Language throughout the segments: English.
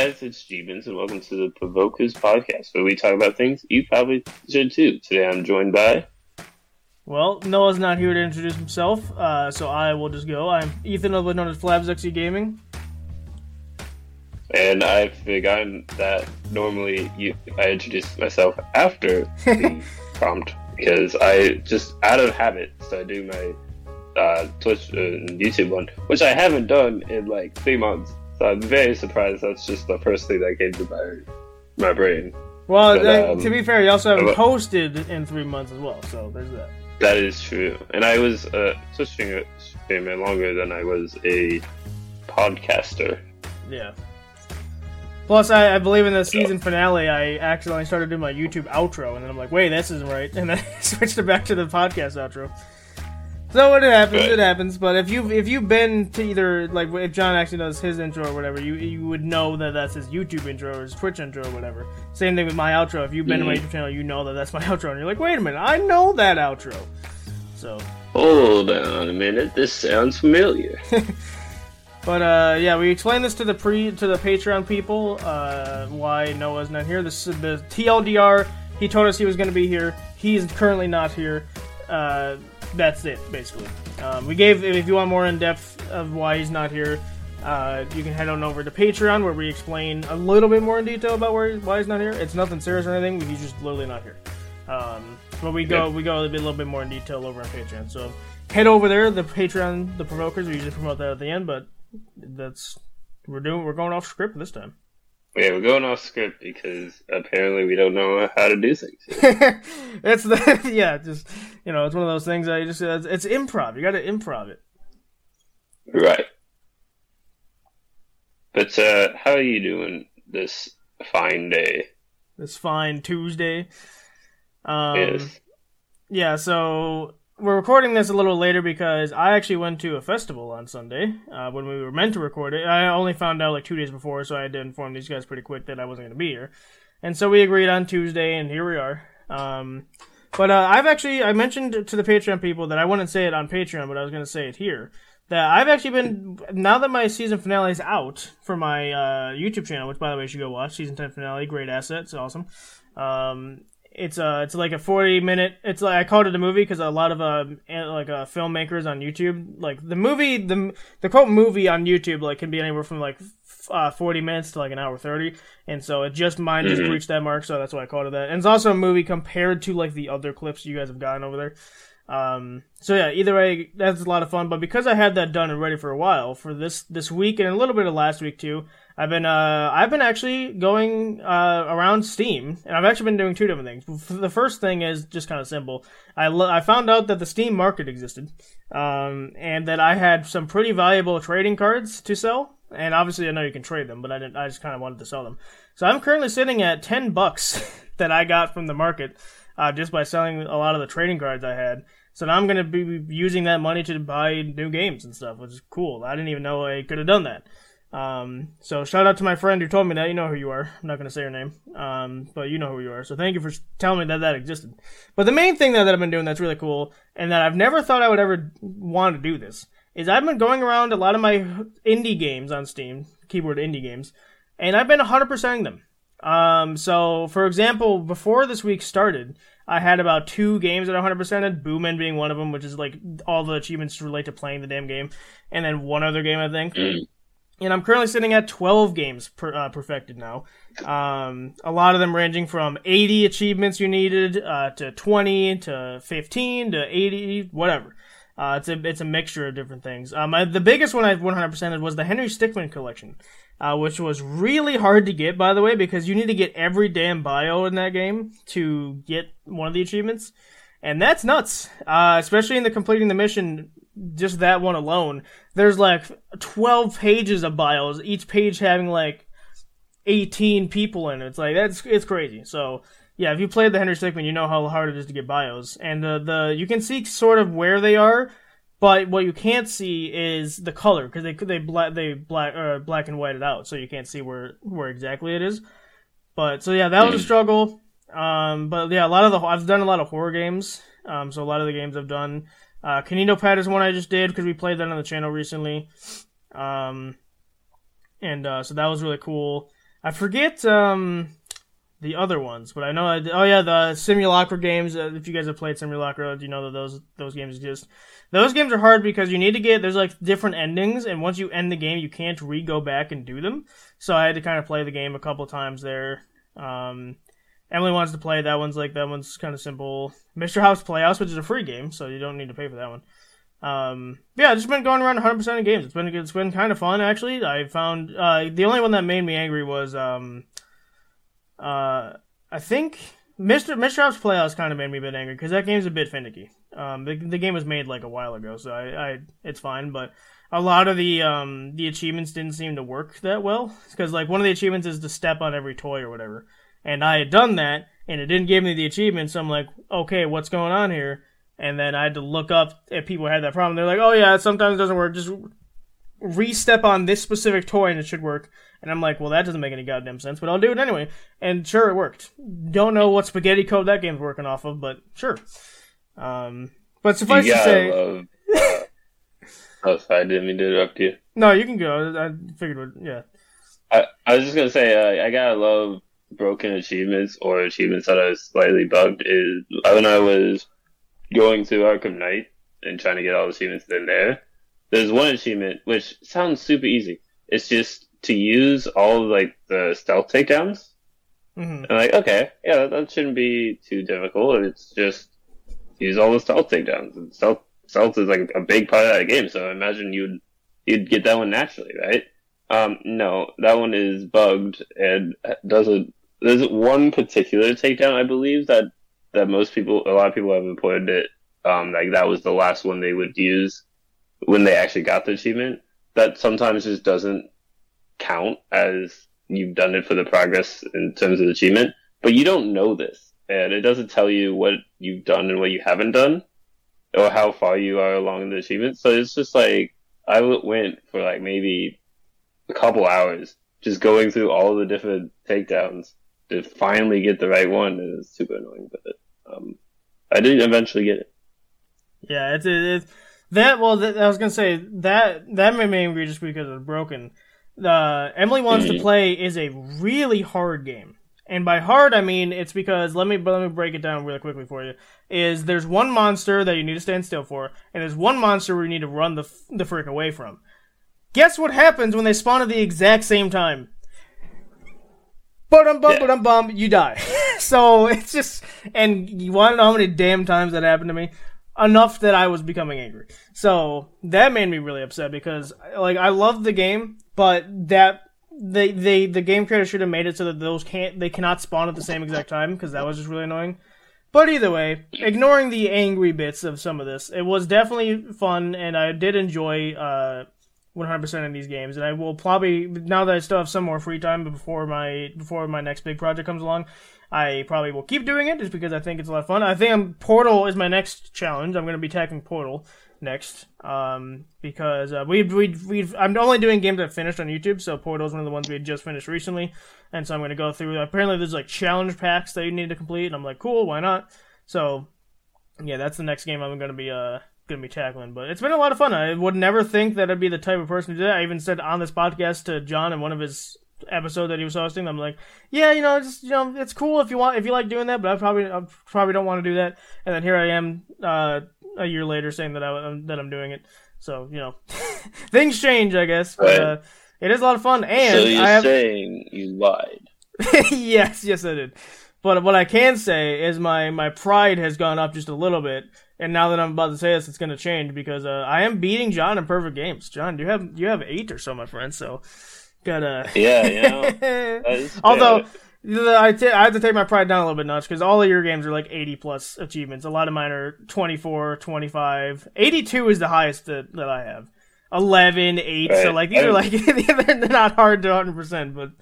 guys, it's Jeebins, and welcome to the Provokers podcast, where we talk about things you probably should too. Today I'm joined by... Well, Noah's not here to introduce himself, so I will just go. I'm Ethan, otherwise known as FlabsXE Gaming. And I've forgotten that normally I introduce myself after the prompt, because I just, out of habit, so I do my Twitch and YouTube one, which I haven't done in like 3 months. So I'm very surprised that's just the first thing that came to my brain. Well, but, to be fair, you also haven't posted in 3 months as well, so there's that. That is true. And I was a Twitch streamer longer than I was a podcaster. Yeah. Plus, I believe in the season finale, I accidentally started doing my YouTube outro, and then I'm like, wait, this isn't right, and then I switched it back to the podcast outro. So it happens, it happens. But if you've been to either, like, if John actually does his intro or whatever, you would know that that's his YouTube intro or his Twitch intro or whatever. Same thing with my outro. If you've been to my YouTube channel, you know that that's my outro, and you're like, wait a minute, I know that outro. So hold on a minute, this sounds familiar. But yeah, we explained this to the Patreon people. Why Noah's not here. This is the TLDR. He told us he was going to be here. He's currently not here. That's it, basically. If you want more in depth of why he's not here, you can head on over to Patreon, where we explain a little bit more in detail about why he's not here. It's nothing serious or anything. He's just literally not here. But we go a little bit more in detail over on Patreon. So head over there. The Patreon, the Provokers. We usually promote that at the end, but we're going off script this time. Yeah, we're going off script because apparently we don't know how to do things. It's just, it's one of those things. It's improv. You got to improv it. Right. But how are you doing this fine day? This fine Tuesday. Yes. Yeah. So we're recording this a little later because I actually went to a festival on Sunday when we were meant to record it. I only found out like 2 days before, so I had to inform these guys pretty quick that I wasn't going to be here. And so we agreed on Tuesday, and here we are. But I mentioned to the Patreon people that I wouldn't say it on Patreon, but I was going to say it here. That I've actually been, now that my season finale is out for my YouTube channel, which by the way you should go watch, season 10 finale, great asset, it's awesome. It's like a 40-minute. It's like I called it a movie because a lot of filmmakers on YouTube, like the quote movie on YouTube, like can be anywhere from like 40 minutes to like an hour 30, and so mine just reached that mark, so that's why I called it that. And it's also a movie compared to like the other clips you guys have gotten over there. So yeah, either way, that's a lot of fun. But because I had that done and ready for a while, for this week and a little bit of last week too, I've been actually going around Steam, and I've actually been doing 2 different things. The first thing is just kind of simple. I found out that the Steam market existed, and that I had some pretty valuable trading cards to sell. And obviously, I know you can trade them, but I just kind of wanted to sell them. So I'm currently sitting at $10 that I got from the market just by selling a lot of the trading cards I had. So now I'm going to be using that money to buy new games and stuff, which is cool. I didn't even know I could have done that. So shout out to my friend who told me that. You know who you are. I'm not going to say your name, but you know who you are. So thank you for telling me that existed. But the main thing that I've been doing that's really cool, and that I've never thought I would ever want to do this, is I've been going around a lot of my indie games on Steam, keyword indie games, and I've been 100%ing them. So for example, before this week started, I had about 2 games that I 100%ed, Boomend being one of them, which is like all the achievements relate to playing the damn game, and then one other game, I think. And I'm currently sitting at 12 games perfected now. A lot of them ranging from 80 achievements you needed to 20 to 15 to 80, whatever. It's a mixture of different things. The biggest one I 100%ed was the Henry Stickmin collection, which was really hard to get, by the way, because you need to get every damn bio in that game to get one of the achievements. And that's nuts. Especially in the completing the mission, just that one alone. There's like 12 pages of bios, each page having like 18 people in it. It's like, it's crazy. So, yeah, if you played the Henry Stickmin, you know how hard it is to get bios. And you can see sort of where they are, but what you can't see is the color, because they black and white it out, so you can't see where exactly it is. But so yeah, that was a struggle. But yeah, I've done a lot of horror games. So a lot of the games I've done. Canino Pad is one I just did because we played that on the channel recently. So that was really cool. I forget the other ones, but I know. The Simulacra games. If you guys have played Simulacra, you know that those games exist. Those games are hard because you need to there's like different endings, and once you end the game, you can't go back and do them. So I had to kind of play the game a couple times there. Emily wants to play that one's kind of simple. Mr. House Playhouse, which is a free game, so you don't need to pay for that one. I've just been going around 100% of games. It's been kind of fun actually. I found the only one that made me angry was I think Mr. House Playhouse kind of made me a bit angry because that game's a bit finicky. The game was made like a while ago, so it's fine. But a lot of the achievements didn't seem to work that well because like one of the achievements is to step on every toy or whatever, and I had done that and it didn't give me the achievement. So I'm like, okay, what's going on here? And then I had to look up if people had that problem. They're like, oh yeah, sometimes it doesn't work. Just re-step on this specific toy and it should work. And I'm like, well, that doesn't make any goddamn sense, but I'll do it anyway. And sure, it worked. Don't know what spaghetti code that game's working off of, but sure. But suffice to say... Oh, sorry, I didn't mean to interrupt you. No, you can go. I figured, yeah. I was just going to say, I gotta love broken achievements or achievements that are slightly bugged. Is when I was going through Arkham Knight and trying to get all the achievements in there, there's one achievement which sounds super easy. It's just to use all like the stealth takedowns. Mm-hmm. And like, okay, yeah, that shouldn't be too difficult. It's just use all the stealth takedowns. And stealth is like a big part of that game, so I imagine you'd get that one naturally, right? No, that one is bugged and there's one particular takedown I believe that a lot of people have reported it. Like that was the last one they would use when they actually got the achievement. That sometimes just doesn't count as you've done it for the progress in terms of the achievement, but you don't know this, and it doesn't tell you what you've done and what you haven't done, or how far you are along in the achievement. So it's just like I went for like maybe a couple hours just going through all the different takedowns to finally get the right one, and it's super annoying, but I did eventually get it. Yeah, it's that. Well, I was gonna say that made me angry just because it was broken. Emily Wants to Play is a really hard game, and by hard I mean it's because let me break it down really quickly for you. There's one monster that you need to stand still for, and there's one monster where you need to run the frick away from. Guess what happens when they spawn at the exact same time? You die. So it's just, and you want to know how many damn times that happened to me? Enough that I was becoming angry. So that made me really upset because, like, I love the game, but that the game creator should have made it so that they cannot spawn at the same exact time because that was just really annoying. But either way, ignoring the angry bits of some of this, it was definitely fun, and I did enjoy 100% of these games, and I will probably, now that I still have some more free time before my next big project comes along, I probably will keep doing it just because I think it's a lot of fun. I think Portal is my next challenge. I'm going to be tackling Portal next, because I'm only doing games I've finished on YouTube, so Portal is one of the ones we had just finished recently, and so I'm going to go through. Apparently, there's like challenge packs that you need to complete, and I'm like, cool, why not? So, yeah, that's the next game I'm going to be tackling. But it's been a lot of fun. I would never think that I'd be the type of person to do that. I even said on this podcast to John in one of his episode that he was hosting, I'm like, yeah, it's cool if you like doing that, but I probably don't want to do that. And then here I am a year later saying that I'm doing it. So things change, I guess. But it is a lot of fun. And so you're saying you lied? yes, I did. But what I can say is my pride has gone up just a little bit. And now that I'm about to say this, it's going to change because I am beating John in perfect games. John, you have 8 or so, my friend. So gotta Although I have to take my pride down a little bit notch because all of your games are like 80 plus achievements. A lot of mine are 24, 25, 82 is the highest that I have. 11, 8. Right. So like these are like they're not hard to 100%, but.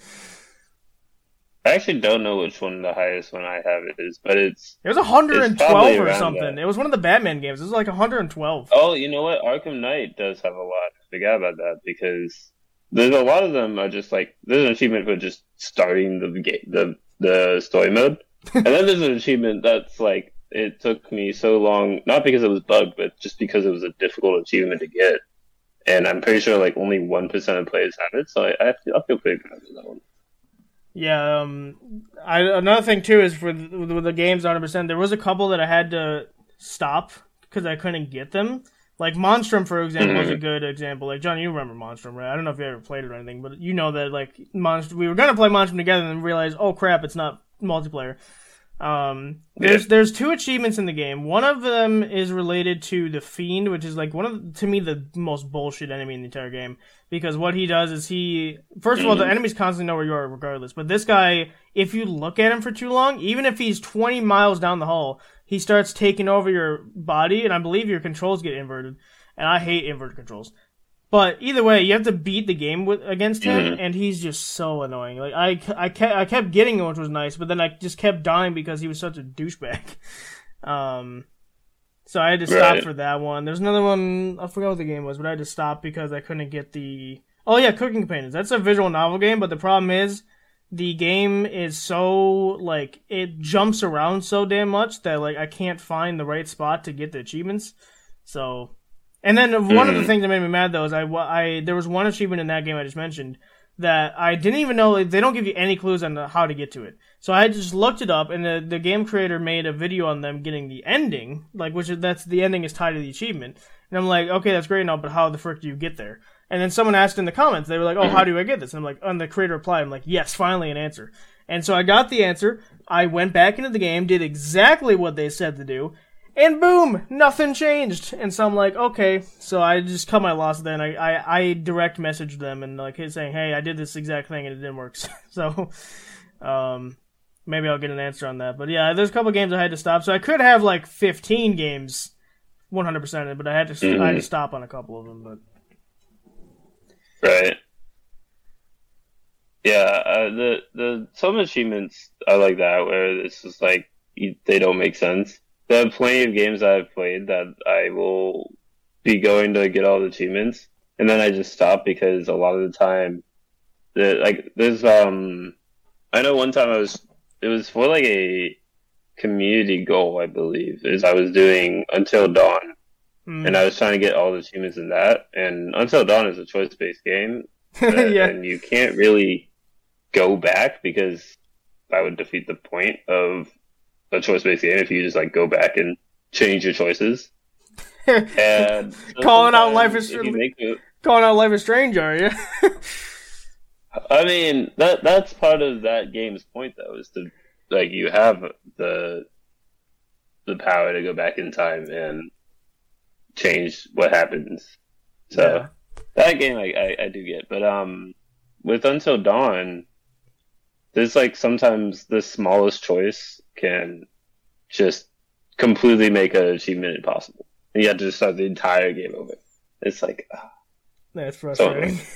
I actually don't know which one the highest one I have is, but it was 112 or something. That. It was one of the Batman games. It was like 112. Oh, you know what? Arkham Knight does have a lot. I forgot about that because there's a lot of them are just like there's an achievement for just starting the game, the story mode, and then there's an achievement that's like it took me so long, not because it was bugged, but just because it was a difficult achievement to get, and I'm pretty sure like only 1% of players have it, so I feel pretty good about that one. Yeah, another thing too is with the games 100%, there was a couple that I had to stop because I couldn't get them. Like Monstrum, for example, is a good example. Like John, you remember Monstrum, right? I don't know if you ever played it or anything, but you know that like we were gonna play Monstrum together and then realized, oh crap, it's not multiplayer. There's two achievements in the game. One of them is related to the Fiend, which is like to me the most bullshit enemy in the entire game. Because what he does is first of all, the enemies constantly know where you are regardless. But this guy, if you look at him for too long, even if he's 20 miles down the hall, he starts taking over your body, and I believe your controls get inverted. And I hate inverted controls. But either way, you have to beat the game against him, and he's just so annoying. Like I kept getting him, which was nice, but then I just kept dying because he was such a douchebag. So I had to stop for that one. There's another one, I forgot what the game was, but I had to stop because I couldn't get Cooking Companions. That's a visual novel game, but the problem is the game is so, like, it jumps around so damn much that, like, I can't find the right spot to get the achievements. So, and then one of the things that made me mad, though, is there was one achievement in that game I just mentioned that I didn't even know. They don't give you any clues on how to get to it. So I just looked it up, and the game creator made a video on them getting the ending, like the ending is tied to the achievement. And I'm like, okay, that's great and all, but how the frick do you get there? And then someone asked in the comments, they were like, oh, how do I get this? And I'm like, and the creator replied, I'm like, yes, finally an answer. And so I got the answer. I went back into the game, did exactly what they said to do, and boom, nothing changed. And so I'm like, okay. So I just cut my loss then. I direct messaged them and like saying, hey, I did this exact thing and it didn't work. So, maybe I'll get an answer on that. But yeah, there's a couple games I had to stop. So I could have like 15 games 100%, but I had to stop on a couple of them. But right. Yeah, some achievements are like that where it's just like they don't make sense. There are plenty of games I've played that I will be going to get all the achievements, and then I just stop because a lot of the time, I know one time it was for like a community goal, I believe, is I was doing Until Dawn, and I was trying to get all the achievements in that, and Until Dawn is a choice-based game, and you can't really go back because that would defeat the point of a choice-based game if you just like go back and change your choices. And calling out Life is Strange, are you? I mean, that's part of that game's point, though, is to like you have the power to go back in time and change what happens. So that game I do get, but with Until Dawn, there's like sometimes the smallest choice can just completely make an achievement impossible. And you have to start the entire game over. It's like that's frustrating. So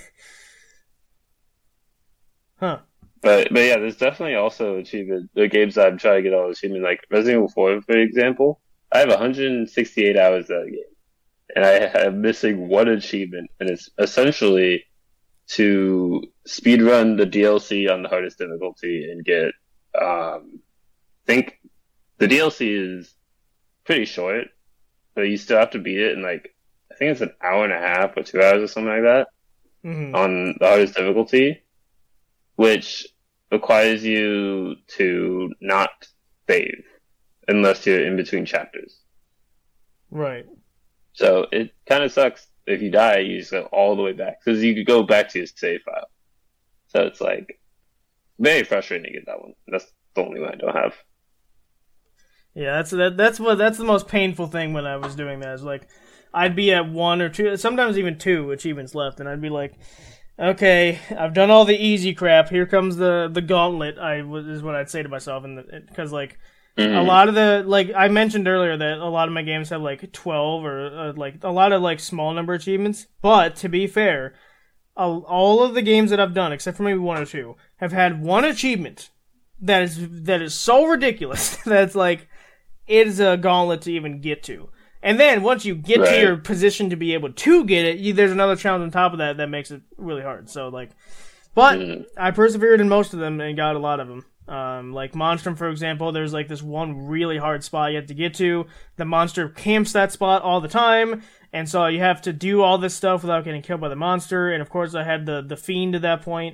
huh. But yeah, there's definitely also the games that I'm trying to get all the achievement, like Resident Evil 4, for example. I have 168 hours of that game. And I am missing one achievement, and it's essentially to speedrun the DLC on the hardest difficulty and get, I think the DLC is pretty short, but you still have to beat it in like, I think it's an hour and a half or 2 hours or something like that on the hardest difficulty, which requires you to not save unless you're in between chapters. Right. So it kind of sucks if you die, you just go all the way back because you could go back to your save file. So it's like very frustrating to get that one. That's the only one I don't have. Yeah, that's the most painful thing when I was doing that. Is like I'd be at one or two, sometimes even two achievements left, and I'd be like, okay, I've done all the easy crap. Here comes the gauntlet. Is what I'd say to myself, and because like. A lot of like I mentioned earlier that a lot of my games have like 12 or like a lot of like small number achievements. But to be fair, all of the games that I've done, except for maybe one or two, have had one achievement that is so ridiculous that it's like it is a gauntlet to even get to. And then once you get to your position to be able to get it, there's another challenge on top of that makes it really hard. So like, but I persevered in most of them and got a lot of them. Like Monstrum, for example, there's like this one really hard spot you have to get to. The monster camps that spot all the time, and so you have to do all this stuff without getting killed by the monster. And of course, I had the Fiend at that point,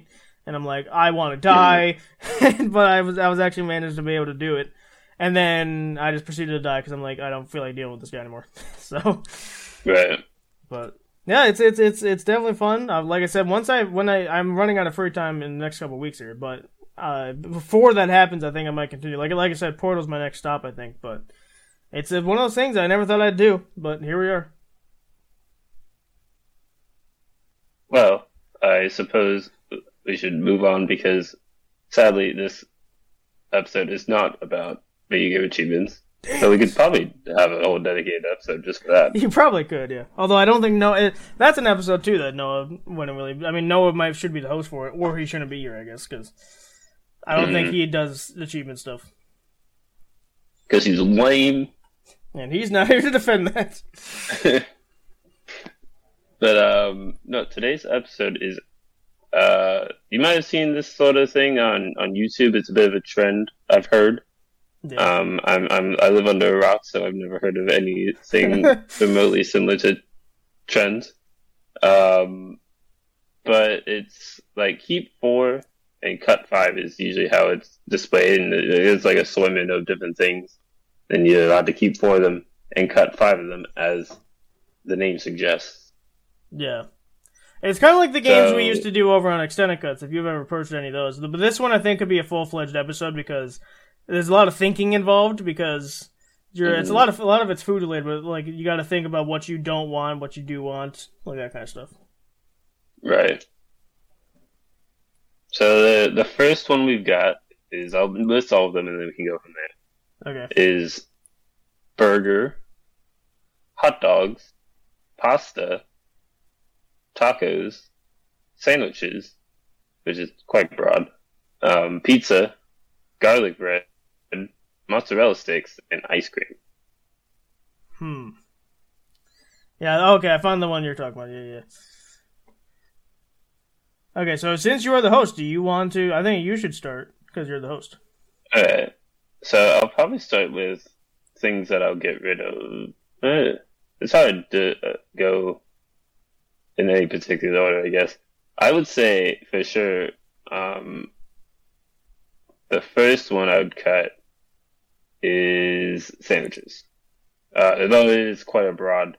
and I'm like, I want to die, but I was actually managed to be able to do it, and then I just proceeded to die because I'm like, I don't feel like dealing with this guy anymore. So, right. But yeah, it's definitely fun. Like I said, I'm running out of free time in the next couple of weeks here, but before that happens, I think I might continue. Like I said, Portal's my next stop, I think, but it's one of those things I never thought I'd do, but here we are. Well, I suppose we should move on because sadly this episode is not about video game achievements. So we could probably have a whole dedicated episode just for that. You probably could, yeah. Although I don't think that's an episode too that Noah wouldn't really. I mean, Noah should be the host for it, or he shouldn't be here, I guess, because I don't think he does achievement stuff. Because he's lame, and he's not here to defend that. But no, today's episode is. You might have seen this sort of thing on YouTube. It's a bit of a trend, I've heard. Yeah. I live under a rock, so I've never heard of anything remotely similar to trends. But it's like keep 4 and cut 5 is usually how it's displayed, and it's like a assortment of different things. Then you're allowed to keep 4 of them and cut 5 of them, as the name suggests. Yeah. It's kind of like the games we used to do over on Extended Cuts, if you've ever purchased any of those. But this one I think could be a full-fledged episode because there's a lot of thinking involved it's a lot of it's food related, but like you got to think about what you don't want, what you do want, like that kind of stuff. Right. So the first one we've got is, I'll list all of them and then we can go from there. Okay. Is burger, hot dogs, pasta, tacos, sandwiches, which is quite broad, pizza, garlic bread, mozzarella sticks, and ice cream. Yeah, okay, I found the one you're talking about. Yeah. Okay, so since you are the host, do you want to... I think you should start, because you're the host. Alright, so I'll probably start with things that I'll get rid of. It's hard to go in any particular order, I guess. I would say, for sure, the first one I would cut is sandwiches. Although it is quite a broad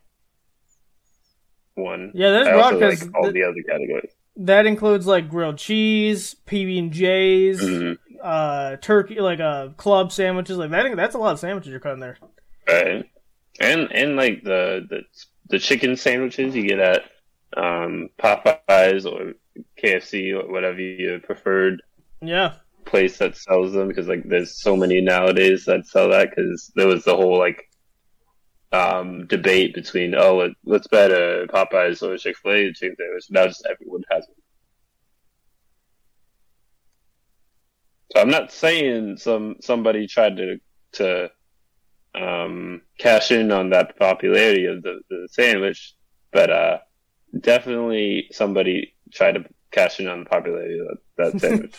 one. Yeah, that's broad because like all the other categories. That includes like grilled cheese, PB&Js, turkey, like club sandwiches. Like that's a lot of sandwiches you're cutting there. Right, and like the chicken sandwiches you get at Popeyes or KFC or whatever your preferred. Yeah. Place that sells them, because like there's so many nowadays that sell that, because there was the whole like debate between what's better, Popeyes or Chick-fil-A chicken sandwich. Now just everyone has it. So I'm not saying somebody tried to cash in on that popularity of the sandwich, but definitely somebody tried to cash in on the popularity of that sandwich.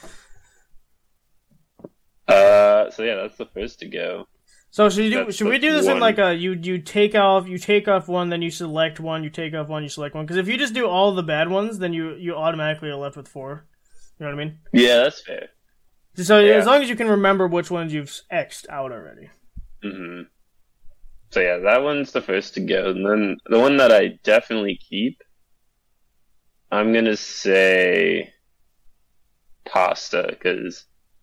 So yeah, that's the first to go. So should we do this in like a you take off one, then you select one, you take off one, you select one? Because if you just do all the bad ones, then you automatically are left with 4. You know what I mean? Yeah, that's fair. So as long as you can remember which ones you've X'd out already. Mm-hmm. So yeah, that one's the first to go, and then the one that I definitely keep, I'm gonna say pasta, because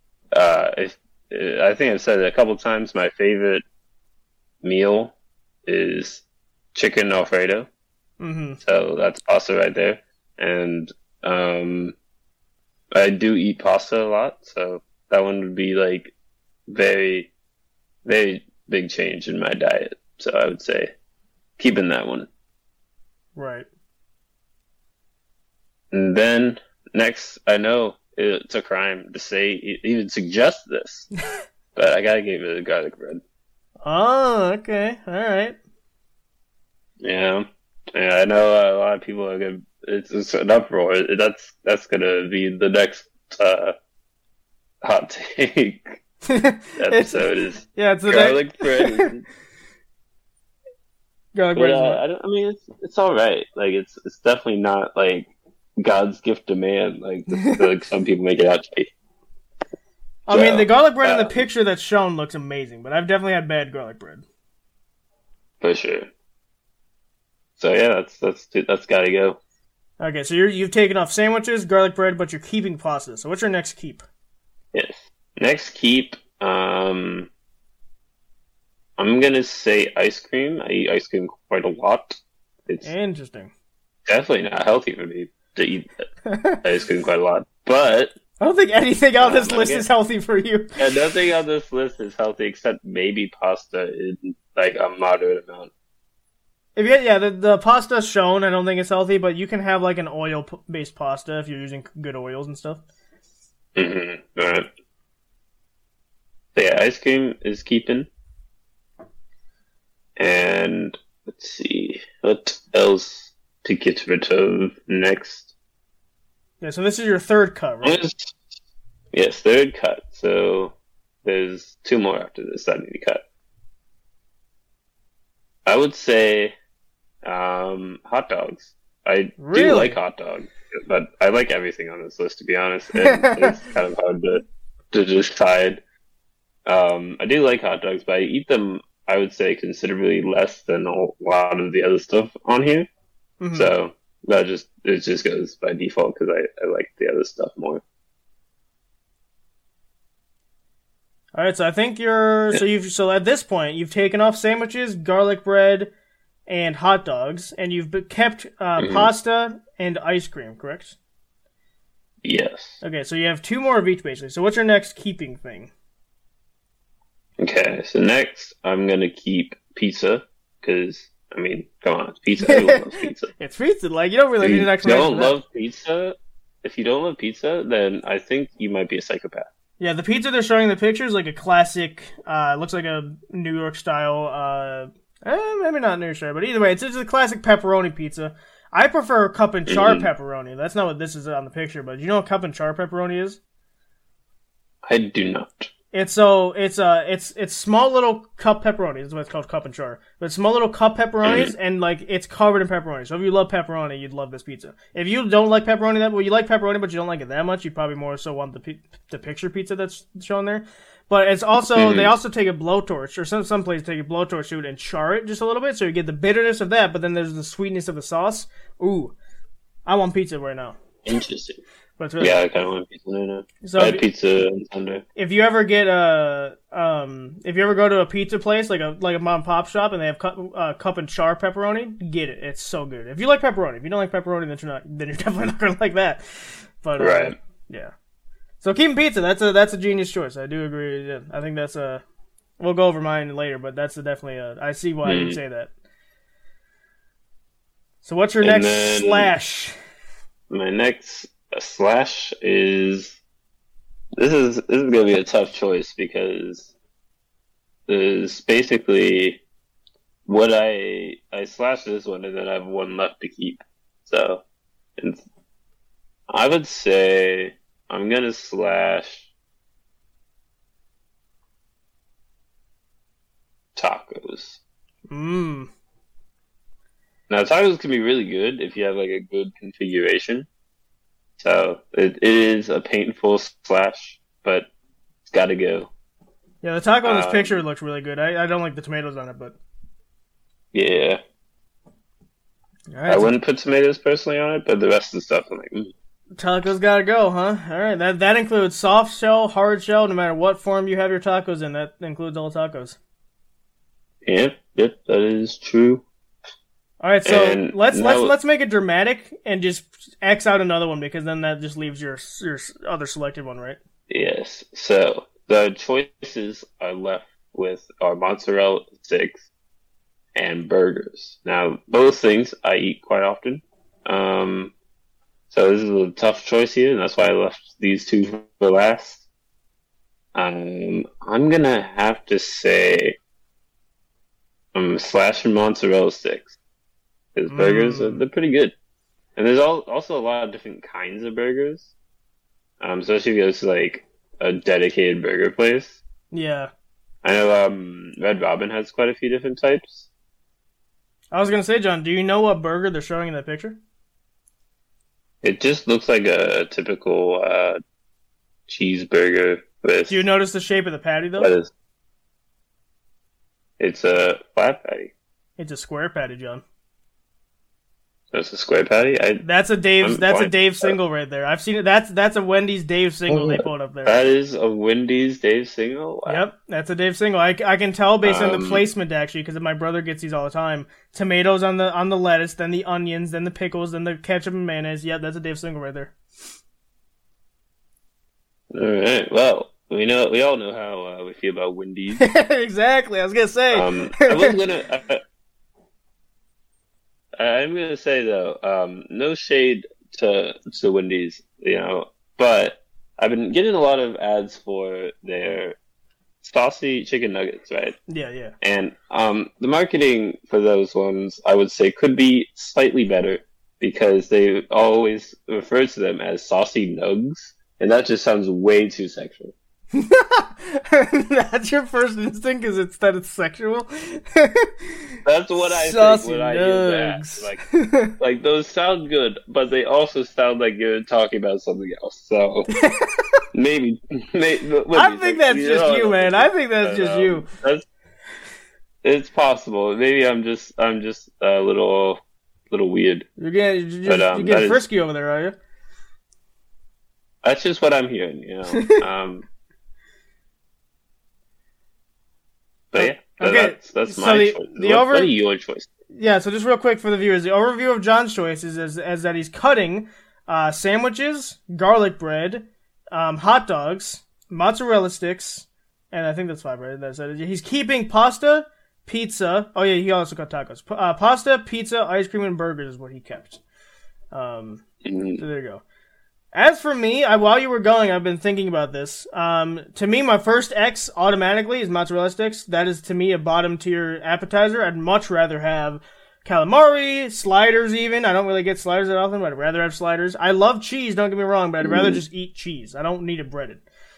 I think I've said it a couple times, my favorite meal is chicken Alfredo. Mm-hmm. So that's pasta right there. And I do eat pasta a lot, so that one would be like very, very big change in my diet. So I would say keeping that one. Right. And then next, I know it's a crime to say, even suggest this, but I gotta get rid of the garlic bread. Oh, okay. Alright. Yeah, I know a lot of people are gonna, it's an uproar. That's gonna be the next hot take episode is it's garlic bread. Garlic bread. I mean, it's all right. Like it's definitely not like God's gift to man. Like some people make it out to be. I mean, the garlic bread in the picture that's shown looks amazing, but I've definitely had bad garlic bread. For sure. So yeah, that's got to go. Okay, so you've taken off sandwiches, garlic bread, but you're keeping pasta. So what's your next keep? Yes. Next keep, I'm gonna say ice cream. I eat ice cream quite a lot. It's interesting. Definitely not healthy for me to eat ice cream quite a lot, but I don't think anything on this list is healthy for you. Yeah, nothing on this list is healthy except maybe pasta in like a moderate amount. The pasta shown, I don't think it's healthy, but you can have like an oil-based pasta if you're using good oils and stuff. Mm-hmm. All right. So yeah, ice cream is keeping. And let's see, what else to get rid of next? Yeah, so this is your third cut, right? Yes, third cut. So there's two more after this that I need to cut. I would say hot dogs. I do like hot dogs, but I like everything on this list, to be honest. And it's kind of hard to decide. I do like hot dogs, but I eat them, I would say, considerably less than a lot of the other stuff on here. Mm-hmm. So it just goes by default because I like the other stuff more. All right, so I think so at this point you've taken off sandwiches, garlic bread, and hot dogs, and you've kept pasta and ice cream, correct? Yes. Okay, so you have two more of each basically. So what's your next keeping thing? Okay, so next I'm gonna keep pizza because I mean, come on, it's pizza. Everyone loves pizza. It's pizza. Like you don't really need an explanation. If you don't love pizza, if you don't love pizza, then I think you might be a psychopath. Yeah, the pizza they're showing in the picture is like a classic. Looks like a New York style. Maybe not New York style, but either way, it's a classic pepperoni pizza. I prefer cup and char pepperoni. That's not what this is on the picture, but do you know what cup and char pepperoni is? I do not. It's small little cup pepperoni. That's why it's called cup and char. But small little cup pepperonis, and like it's covered in pepperoni. So if you love pepperoni, you'd love this pizza. If you don't like pepperoni you like pepperoni, but you don't like it that much, you'd probably more so want the picture pizza that's shown there. But it's also they also take a blowtorch, or some places take a blowtorch to it and char it just a little bit, so you get the bitterness of that. But then there's the sweetness of the sauce. Ooh, I want pizza right now. Interesting. But really I kind of want pizza right now. So I had pizza on Sunday. If you ever get if you ever go to a pizza place like a mom and pop shop and they have cup and char pepperoni, get it. It's so good. If you like pepperoni, if you don't like pepperoni, then you're definitely not gonna like that. But right, yeah. So keeping pizza, that's a genius choice. I do agree. Yeah, I think that's we'll go over mine later, but that's definitely I see why you'd say that. So what's your next slash? My next slash is this is gonna be a tough choice because there's basically what I slashed this one and then I have one left to keep. So I would say I'm gonna slash tacos. Now tacos can be really good if you have like a good configuration. So it is a painful slash, but it's got to go. Yeah, the taco in this picture looks really good. I don't like the tomatoes on it, but yeah, I wouldn't put tomatoes personally on it, but the rest of the stuff I'm like. Tacos gotta go, huh? All right, that includes soft shell, hard shell. No matter what form you have your tacos in, that includes all tacos. Yep, that is true. All right, so let's make it dramatic and just X out another one because then that just leaves your other selected one, right? Yes. So the choices I left with are mozzarella sticks and burgers. Now both things I eat quite often. So this is a tough choice here, and that's why I left these two for last. I'm gonna have to say I'm slashing mozzarella sticks. Because burgers, they're pretty good. And there's also a lot of different kinds of burgers. Especially if you go to, like, a dedicated burger place. Yeah. I know Red Robin has quite a few different types. I was going to say, John, do you know what burger they're showing in that picture? It just looks like a typical cheeseburger with Do you notice the shape of the patty though? lettuce. It's a flat patty. It's a square patty, John. That's a square patty. That's a Dave's. I'm That's a fine. Dave single right there. I've seen it. That's a Wendy's Dave single they put up there. That is a Wendy's Dave single. Wow. Yep, that's a Dave single. I can tell based on the Um, placement actually, because my brother gets these all the time. Tomatoes on the lettuce, then the onions, then the pickles, then the ketchup and mayonnaise. Yep, that's a Dave single right there. All right. Well, we all know how we feel about Wendy's. Exactly. I was gonna say. I was gonna. I'm gonna say though, no shade to Wendy's, but I've been getting a lot of ads for their saucy chicken nuggets, right? Yeah. And the marketing for those ones, I would say, could be slightly better because they always refer to them as saucy nugs, and that just sounds way too sexual. That's your first instinct, is it's sexual. That's what I Saucy think when I hear that. nugs. Like those sound good, but they also sound like you're talking about something else. So maybe I think that's just you, man. I think that's just you. It's possible. Maybe I'm just a little weird. You're getting frisky over there, are you? That's just what I'm hearing, But yeah, Okay, that's so my choice. What are your choices? Yeah, so just real quick for the viewers, the overview of John's choices is that he's cutting sandwiches, garlic bread, hot dogs, mozzarella sticks, and I think that's 5, right? That's it. He's keeping pasta, pizza. Oh yeah, he also cut tacos. Pasta, pizza, ice cream, and burgers is what he kept. So there you go. As for me, while you were going, I've been thinking about this. To me, my first X automatically is mozzarella sticks. That is, to me, a bottom tier appetizer. I'd much rather have calamari, sliders even. I don't really get sliders that often, but I'd rather have sliders. I love cheese, don't get me wrong, but I'd rather just eat cheese. I don't need it breaded.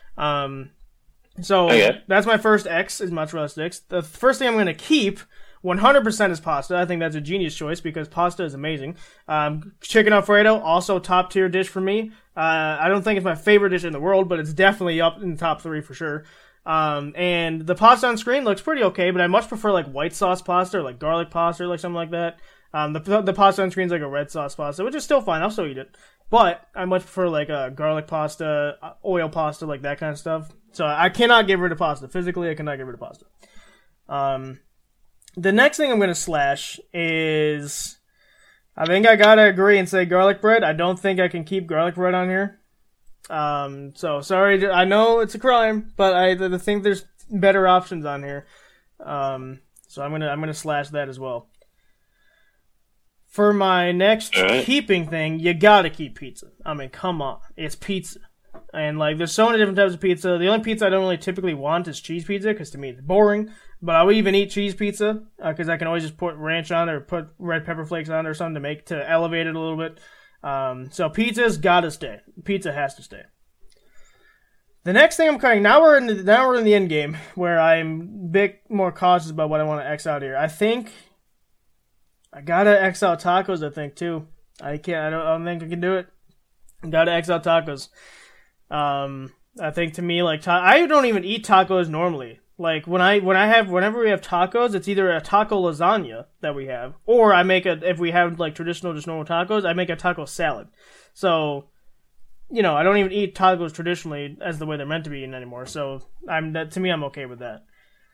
So that's my first X is mozzarella sticks. The first thing I'm going to keep 100% is pasta. I think that's a genius choice because pasta is amazing. Chicken Alfredo, also top tier dish for me. I don't think it's my favorite dish in the world, but it's definitely up in the top 3 for sure. And the pasta on screen looks pretty okay, but I much prefer like white sauce pasta or like garlic pasta or like something like that. The pasta on screen is like a red sauce pasta, which is still fine. I'll still eat it. But I much prefer like a garlic pasta, oil pasta, like that kind of stuff. So I cannot get rid of pasta. Physically, I cannot get rid of pasta. The next thing I'm going to slash is, I think I gotta agree and say garlic bread. I don't think I can keep garlic bread on here. So sorry, I know it's a crime, but I think there's better options on here. So I'm gonna slash that as well. For my next keeping thing, you gotta keep pizza. I mean, come on, it's pizza. And like, there's so many different types of pizza. The only pizza I don't really typically want is cheese pizza, because to me it's boring. But I would even eat cheese pizza, because I can always just put ranch on it or put red pepper flakes on it or something to elevate it a little bit. So pizza's gotta stay. Pizza has to stay. The next thing I'm cutting, now we're in the end game, where I'm a bit more cautious about what I want to X out here. I think I gotta X out tacos, I think, too. I don't think I can do it. Gotta X out tacos. I think to me, like, I don't even eat tacos normally. Like, whenever we have tacos, it's either a taco lasagna that we have, or if we have, like, traditional, just normal tacos, I make a taco salad. So, I don't even eat tacos traditionally as the way they're meant to be eaten anymore. So, to me, I'm okay with that.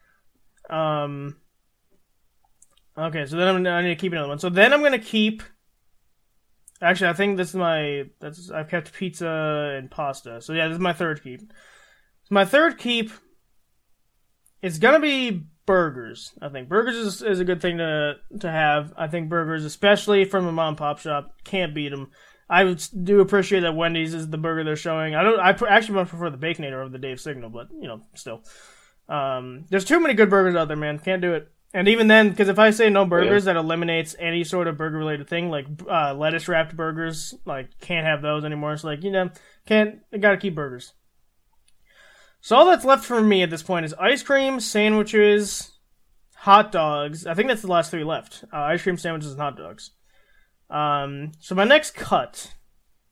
Okay, so then I need to keep another one. So then I'm going to keep, actually, I think I've kept pizza and pasta. So yeah, this is my third keep. My third keep, it's gonna be burgers. I think burgers is a good thing to have. I think burgers, especially from a mom and pop shop, can't beat them. I do appreciate that Wendy's is the burger they're showing. I actually much prefer the Baconator over the Dave Signal, but still, there's too many good burgers out there, man. Can't do it. And even then, because if I say no burgers, that eliminates any sort of burger related thing, like lettuce wrapped burgers. Like, can't have those anymore. So I gotta keep burgers. So all that's left for me at this point is ice cream, sandwiches, hot dogs. I think that's the last 3 left. Ice cream, sandwiches, and hot dogs. So my next cut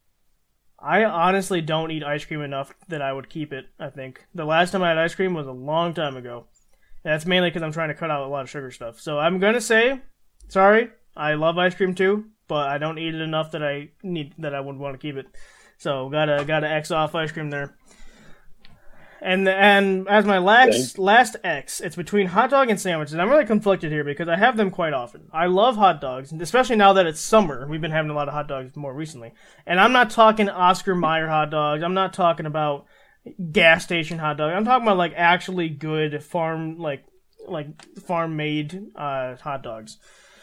I honestly don't eat ice cream enough that I would keep it, I think. The last time I had ice cream was a long time ago. And that's mainly because I'm trying to cut out a lot of sugar stuff. So I'm going to say, sorry, I love ice cream too, but I don't eat it enough that I would want to keep it. So gotta X off ice cream there. And as my last X, it's between hot dog and sandwiches. I'm really conflicted here because I have them quite often. I love hot dogs, especially now that it's summer. We've been having a lot of hot dogs more recently. And I'm not talking Oscar Mayer hot dogs. I'm not talking about gas station hot dogs. I'm talking about like actually good farm made hot dogs.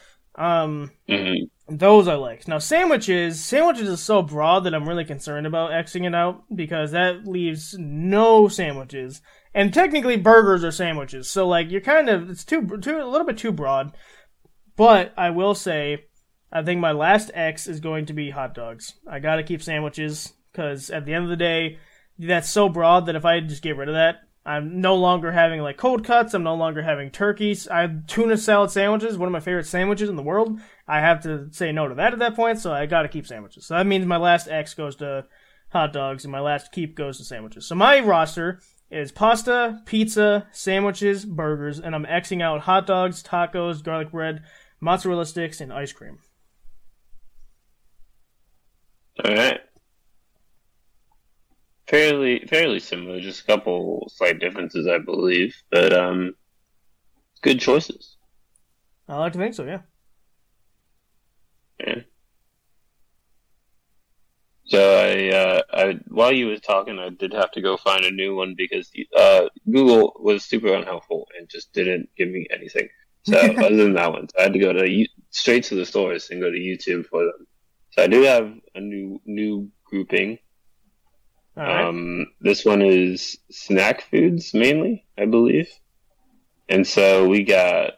Those I like. Now sandwiches is so broad that I'm really concerned about Xing it out because that leaves no sandwiches. And technically burgers are sandwiches. So like you're it's a little bit too broad. But I will say I think my last X is going to be hot dogs. I got to keep sandwiches cuz at the end of the day that's so broad that if I just get rid of that, I'm no longer having like cold cuts. I'm no longer having turkeys. I have tuna salad sandwiches, one of my favorite sandwiches in the world. I have to say no to that at that point, so I gotta keep sandwiches. So that means my last X goes to hot dogs, and my last keep goes to sandwiches. So my roster is pasta, pizza, sandwiches, burgers, and I'm Xing out hot dogs, tacos, garlic bread, mozzarella sticks, and ice cream. All right. Fairly similar, just a couple slight differences, I believe, but good choices. I like to think so, yeah. Yeah. So I while you was talking, I did have to go find a new one because Google was super unhelpful and just didn't give me anything. So other than that one, so I had to go straight to the source and go to YouTube for them. So I do have a new grouping. All right. This one is snack foods mainly, I believe. And so we got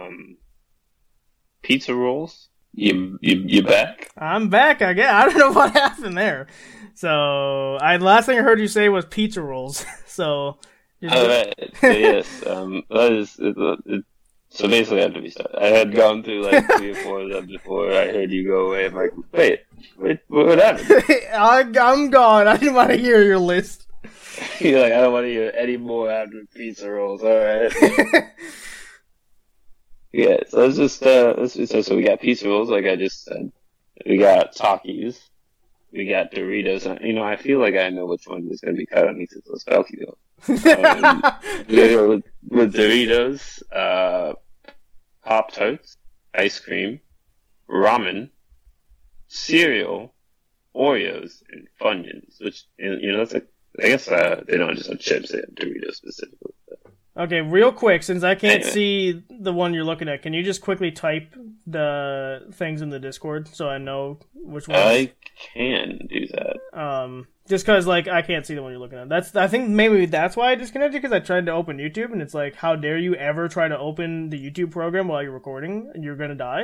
pizza rolls. You back? I'm back, I guess. I don't know what happened there. So last thing I heard you say was pizza rolls. So all right. So yes, so basically I had to be started. I had gone through like 3 or 4 of them before I heard you go away. I'm like, wait, what happened? I'm gone. I didn't want to hear your list. You're like, I don't want to hear any more after pizza rolls. All right. Yeah, so so we got pizza rolls, like I just said. We got Takis. We got Doritos. I feel like I know which one is going to be cut underneath this Falky though. With Doritos, Pop-Tarts, ice cream, ramen, cereal, Oreos, and Funyuns, which, that's I guess they don't just have chips, they have Doritos specifically. Okay, real quick, since I can't see the one you're looking at, can you just quickly type the things in the Discord so I know which one? I can do that. Just because, I can't see the one you're looking at. I think maybe that's why I disconnected, because I tried to open YouTube, and it's like, how dare you ever try to open the YouTube program while you're recording, and you're gonna die.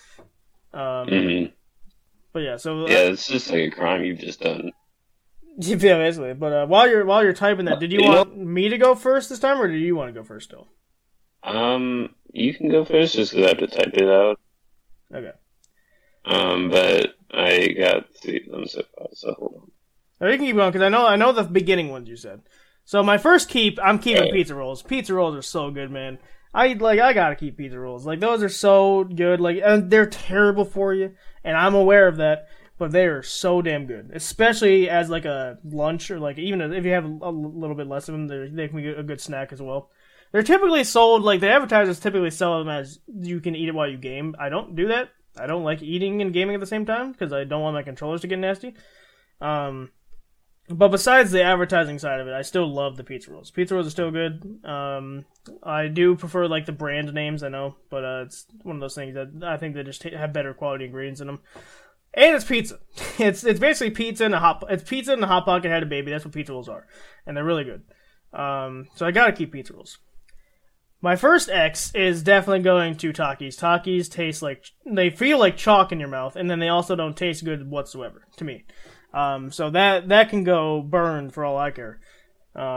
But yeah, so... yeah, it's just like a crime you've just done. Yeah, basically. But while you're typing that, did you want me to go first this time, or do you want to go first still? You can go first just because I have to type it out. Okay. But I got 3 of them so far, so hold on. No, you can keep going, because I know the beginning ones you said. So my first keep, I'm keeping pizza rolls. Pizza rolls are so good, man. I gotta keep pizza rolls. Those are so good. And they're terrible for you, and I'm aware of that. But they are so damn good, especially as a lunch or even if you have a little bit less of them, they can be a good snack as well. They're typically sold the advertisers typically sell them as you can eat it while you game. I don't do that. I don't like eating and gaming at the same time because I don't want my controllers to get nasty. But besides the advertising side of it, I still love the pizza rolls. Pizza rolls are still good. I do prefer the brand names, I know, but it's one of those things that I think they just have better quality ingredients in them. And it's pizza. It's basically pizza in a hot pocket had a baby. That's what pizza rolls are, and they're really good. So I gotta keep pizza rolls. My first X is definitely going to Takis. Takis taste they feel like chalk in your mouth, and then they also don't taste good whatsoever to me. So that can go burn for all I care.